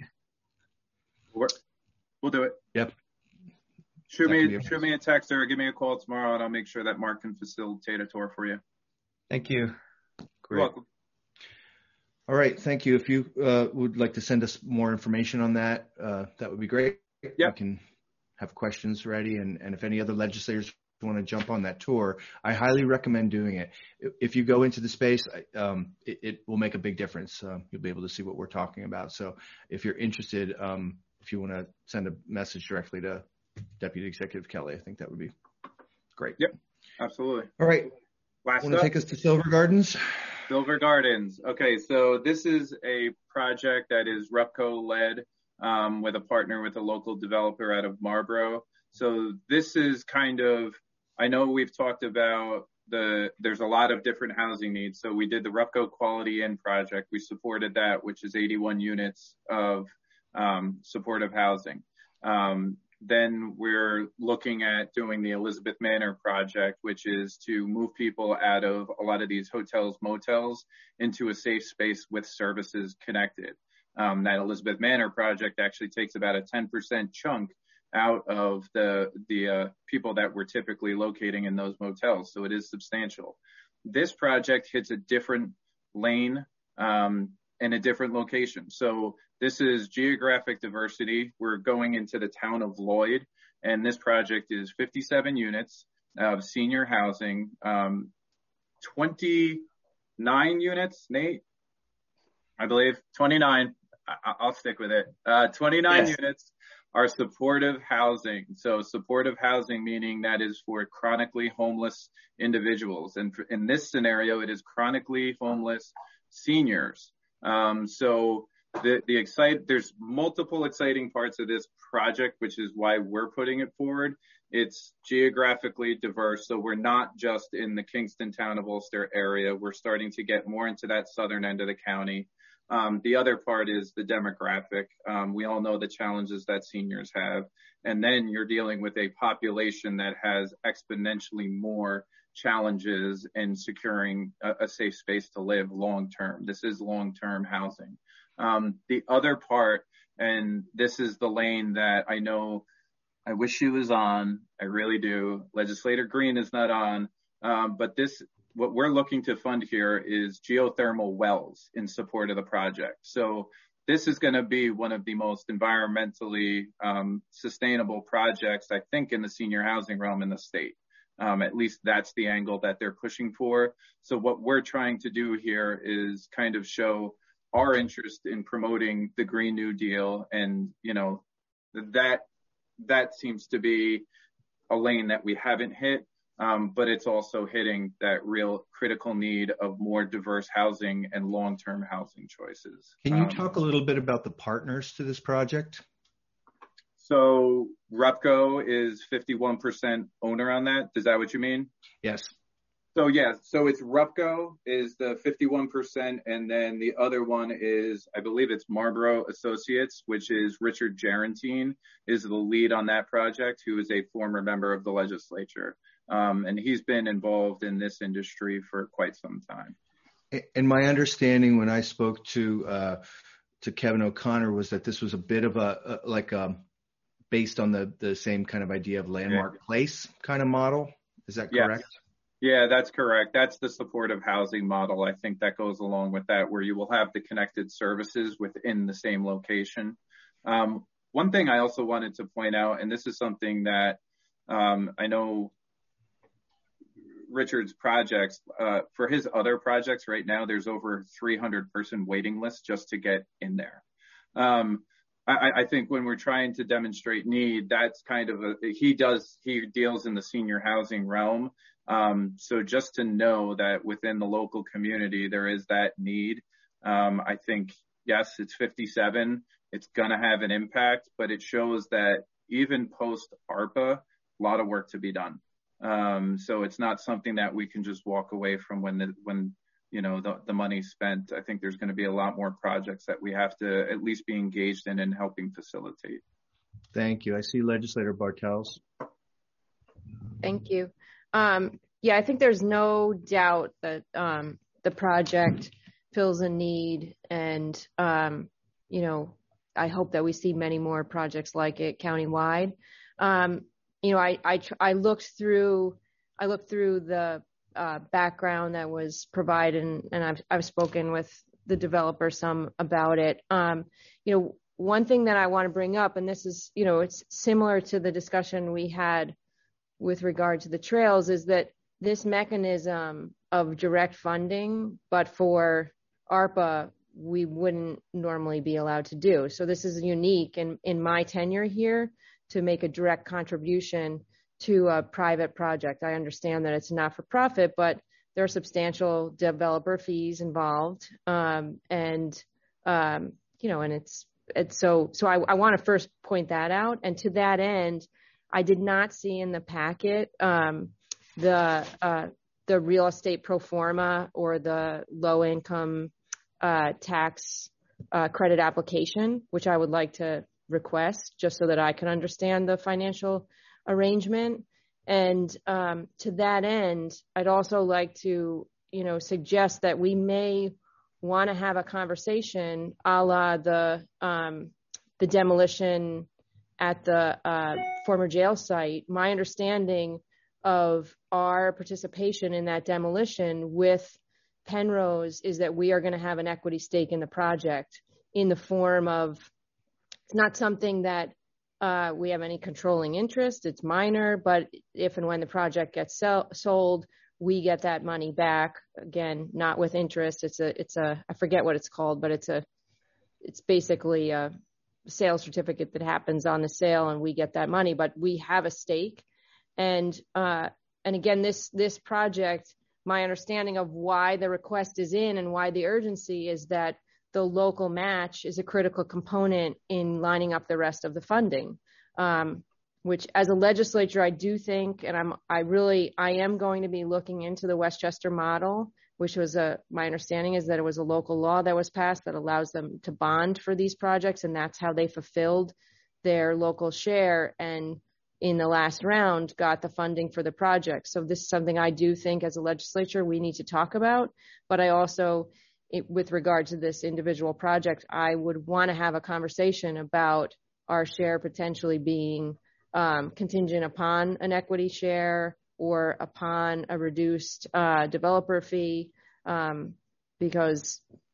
We'll do it. Yep. Shoot me, shoot me a text or give me a call tomorrow, and I'll make sure that Mark can facilitate a tour for you. Thank you. Great. You're welcome. All right. Thank you. If you uh, would like to send us more information on that, uh, that would be great. Yeah. We can have questions ready. And, and if any other legislators want to jump on that tour, I highly recommend doing it. If you go into the space, um, it, it will make a big difference. Uh, you'll be able to see what we're talking about. So if you're interested, um, if you want to send a message directly to Deputy Executive Kelly, I think that would be great. Yep, absolutely. All right. Last Want to take us to Silver Gardens? Silver Gardens. Okay, so this is a project that is RUPCO led um, with a partner with a local developer out of Marlboro. So this is kind of, I know we've talked about the, there's a lot of different housing needs. So we did the RUPCO Quality Inn project. We supported that, which is eighty-one units of um, supportive housing. Um, Then we're looking at doing the Elizabeth Manor project, which is to move people out of a lot of these hotels, motels into a safe space with services connected. Um, that Elizabeth Manor project actually takes about a ten percent chunk out of the, the uh, people that we're typically locating in those motels. So it is substantial. This project hits a different lane um, and a different location. So this is geographic diversity. We're going into the town of Lloyd, and this project is fifty-seven units of senior housing, um, twenty-nine units, Nate, I believe, twenty-nine. I- I'll stick with it. Uh, twenty-nine yes. Units are supportive housing. So supportive housing, meaning that is for chronically homeless individuals. And for, in this scenario, it is chronically homeless seniors. Um, so The, the excite, there's multiple exciting parts of this project, which is why we're putting it forward. It's geographically diverse. So we're not just in the Kingston, Town of Ulster area. We're starting to get more into that southern end of the county. Um, the other part is the demographic. Um, we all know the challenges that seniors have. And then you're dealing with a population that has exponentially more challenges in securing a, a safe space to live long term. This is long term housing. Um, the other part, and this is the lane that I know I wish she was on. I really do. Legislator Green is not on. Um, but this, what we're looking to fund here is geothermal wells in support of the project. So this is going to be one of the most environmentally um, sustainable projects, I think, in the senior housing realm in the state. Um, at least that's the angle that they're pushing for. So what we're trying to do here is kind of show our interest in promoting the Green New Deal. And, you know, that, that seems to be a lane that we haven't hit. Um, but it's also hitting that real critical need of more diverse housing and long-term housing choices. Can you um, talk a little bit about the partners to this project? So Repco is fifty-one percent owner on that. Is that what you mean? Yes. So yeah, so it's Repco is the fifty-one percent, and then the other one is, I believe it's Marlboro Associates, which is Richard Gerantine is the lead on that project, who is a former member of the legislature. Um, and he's been involved in this industry for quite some time. And my understanding when I spoke to uh, to Kevin O'Connor was that this was a bit of a, a like a, based on the, the same kind of idea of landmark yeah. place kind of model. Is that correct? Yes. Yeah, that's correct. That's the supportive housing model. I think that goes along with that, where you will have the connected services within the same location. Um, one thing I also wanted to point out, and this is something that um, I know Richard's projects, uh, for his other projects right now, there's over three hundred person waiting list just to get in there. Um, I, I think when we're trying to demonstrate need, that's kind of a, he does, he deals in the senior housing realm. Um, so just to know that within the local community, there is that need. Um, I think, yes, it's fifty-seven. It's going to have an impact, but it shows that even post ARPA, a lot of work to be done. Um, so it's not something that we can just walk away from when the, when, you know, the, the money's spent. I think there's going to be a lot more projects that we have to at least be engaged in and helping facilitate. Thank you. I see Legislator Bartels. Thank you. Um, yeah, I think there's no doubt that um, the project fills a need, and um, you know, I hope that we see many more projects like it countywide. Um, you know, I I, I looked through I looked through the uh, background that was provided, and, and I've I've spoken with the developer some about it. Um, you know, one thing that I want to bring up, and this is, you know, it's similar to the discussion we had with regard to the trails, is that this mechanism of direct funding, but for ARPA, we wouldn't normally be allowed to do. So this is unique in, in my tenure here to make a direct contribution to a private project. I understand that it's not for profit, but there are substantial developer fees involved. Um, and, um, you know, and it's, it's so, so I, I want to first point that out. And to that end, I did not see in the packet um, the uh, the real estate pro forma or the low income uh, tax uh, credit application, which I would like to request just so that I can understand the financial arrangement. And um, to that end, I'd also like to, you know, suggest that we may want to have a conversation a la the um, the demolition at the uh, former jail site. My understanding of our participation in that demolition with Penrose is that we are going to have an equity stake in the project in the form of, it's not something that uh, we have any controlling interest. It's minor, but if and when the project gets sell- sold, we get that money back. Again, not with interest. It's a, it's a, I forget what it's called, but it's a, it's basically a sales certificate that happens on the sale, and we get that money, but we have a stake. And, uh, and again, this, this project, my understanding of why the request is in and why the urgency is that the local match is a critical component in lining up the rest of the funding. Um, which as a legislature, I do think, and I'm, I really, I am going to be looking into the Westchester model, which was a, my understanding is that it was a local law that was passed that allows them to bond for these projects. And that's how they fulfilled their local share. And in the last round, got the funding for the project. So this is something I do think as a legislature, we need to talk about. But I also, it, with regard to this individual project, I would want to have a conversation about our share potentially being um, contingent upon an equity share or upon a reduced uh, developer fee, um, because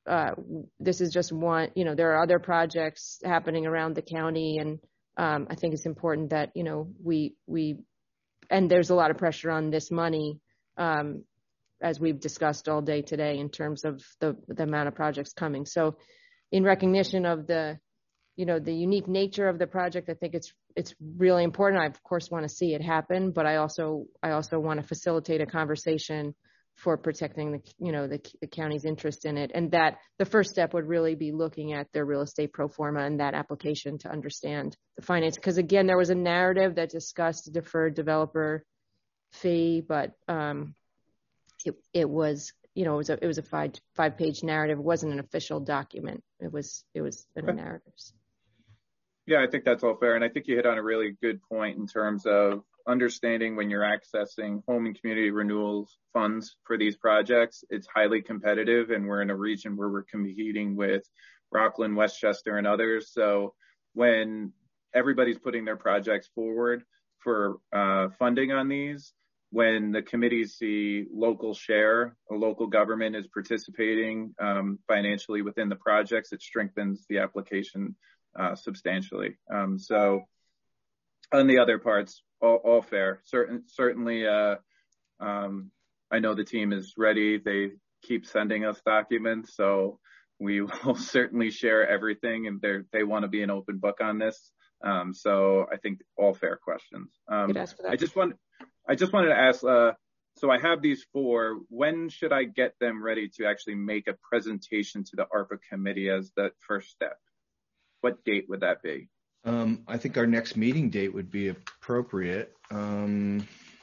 uh, this is just one, you know, there are other projects happening around the county. And um, I think it's important that, you know, we, we, and there's a lot of pressure on this money, um, as we've discussed all day today in terms of the, the amount of projects coming. So in recognition of the, you know, the unique nature of the project, I think it's, it's really important. I of course want to see it happen, but I also, I also want to facilitate a conversation for protecting the, you know, the, the county's interest in it. And that the first step would really be looking at their real estate pro forma and that application to understand the finance. Because again, there was a narrative that discussed a deferred developer fee, but um, it, it was, you know, it was a, it was a five, five page narrative. It wasn't an official document. It was, it was in the narratives. Yeah, I think that's all fair. And I think you hit on a really good point in terms of understanding when you're accessing home and community renewals funds for these projects, it's highly competitive, and we're in a region where we're competing with Rockland, Westchester, and others. So when everybody's putting their projects forward for uh, funding on these, when the committees see local share, a local government is participating um, financially within the projects, it strengthens the application uh, substantially. Um, so on the other parts, all, all fair. Certain, certainly, uh, um, I know the team is ready. They keep sending us documents, so we will certainly share everything, and they they want to be an open book on this. Um, so I think all fair questions. Um, I just want, I just wanted to ask. Uh, so I have these four. When should I get them ready to actually make a presentation to the ARPA committee as that first step? What date would that be? Um, I think our next meeting date would be appropriate, um,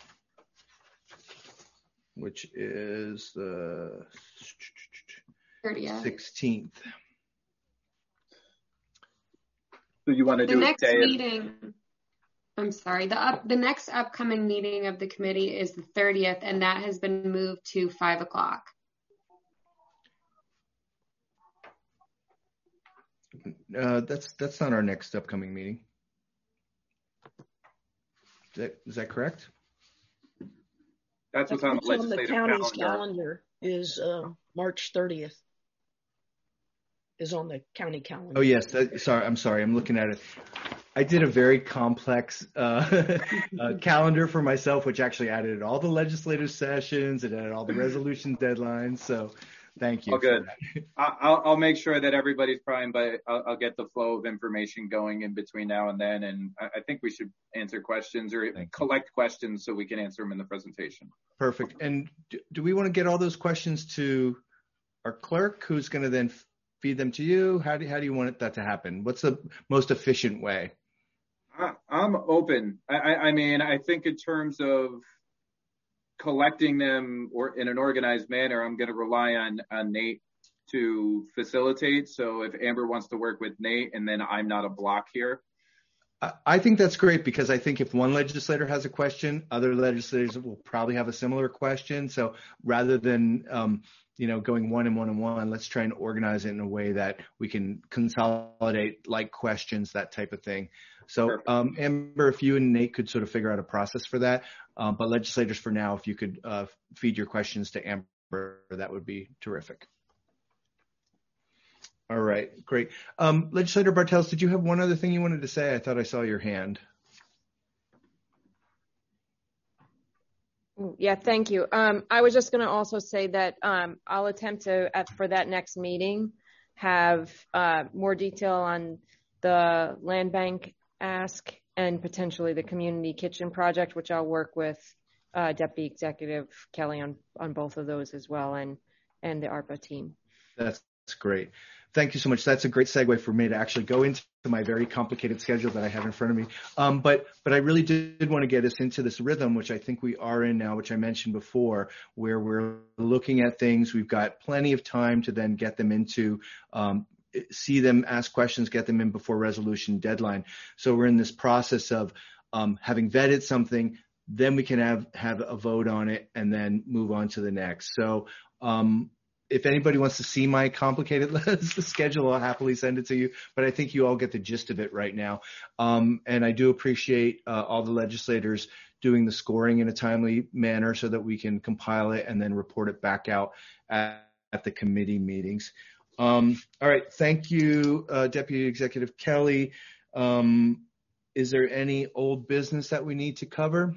which is the sixteenth. So you want to the do next a day meeting? Of- I'm sorry. The up the next upcoming meeting of the committee is the thirtieth, and that has been moved to five o'clock. Uh, that's that's not our next upcoming meeting. Is that, is that correct? That's what's on the What's on the legislative county's calendar. calendar is uh, March thirtieth. Is on the county calendar. Oh yes, that, sorry. I'm sorry. I'm looking at it. I did a very complex uh, uh, calendar for myself, which actually added all the legislative sessions. It added all the resolution deadlines. So thank you. All good. I'll, I'll make sure that everybody's primed, but I'll, I'll get the flow of information going in between now and then. And I, I think we should answer questions or collect questions so we can answer them in the presentation. Perfect. And do, do we want to get all those questions to our clerk, who's going to then feed them to you? How do, how do you want that to happen? What's the most efficient way? I, I'm open. I, I mean, I think in terms of collecting them or in an organized manner, I'm going to rely on, on Nate to facilitate. So if Amber wants to work with Nate and then I'm not a block here. I think that's great, because I think if one legislator has a question, other legislators will probably have a similar question. So rather than, um, you know, going one and one and one, let's try and organize it in a way that we can consolidate like questions, that type of thing. So um, Amber, if you and Nate could sort of figure out a process for that, um, but legislators for now, if you could uh, feed your questions to Amber, that would be terrific. All right, great. Um, Legislator Bartels, did you have one other thing you wanted to say? I thought I saw your hand. Yeah, thank you. Um, I was just going to also say that um, I'll attempt to, at, for that next meeting, have uh, more detail on the land bank ask and potentially the community kitchen project, which I'll work with uh, Deputy Executive Kelly on, on both of those as well, and, and the ARPA team. That's great. Thank you so much. That's a great segue for me to actually go into my very complicated schedule that I have in front of me. Um, but but I really did want to get us into this rhythm, which I think we are in now, which I mentioned before, where we're looking at things. We've got plenty of time to then get them into, um, see them, ask questions, get them in before resolution deadline. So we're in this process of um, having vetted something, then we can have, have a vote on it and then move on to the next. So um, if anybody wants to see my complicated schedule, I'll happily send it to you. But I think you all get the gist of it right now. Um, and I do appreciate uh, all the legislators doing the scoring in a timely manner so that we can compile it and then report it back out at, at the committee meetings. Um, all right. Thank you, uh, Deputy Executive Kelly. Um, is there any old business that we need to cover?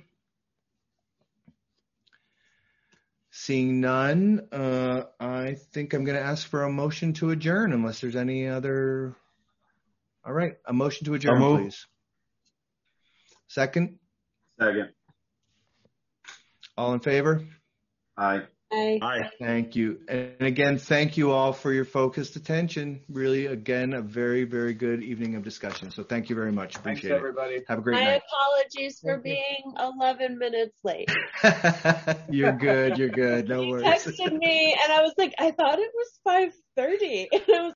Seeing none, uh, I think I'm going to ask for a motion to adjourn unless there's any other. All right. A motion to adjourn, please. Second? Second. All in favor? Aye. Aye. Aye. Thank you. And again, thank you all for your focused attention. Really, again, a very, very good evening of discussion. So thank you very much. Appreciate Thanks, it. everybody. Have a great My night. apologies for Thank you. being eleven minutes late. You're good. You're good. No He worries. texted me and I was like, I thought it was five thirty. And I was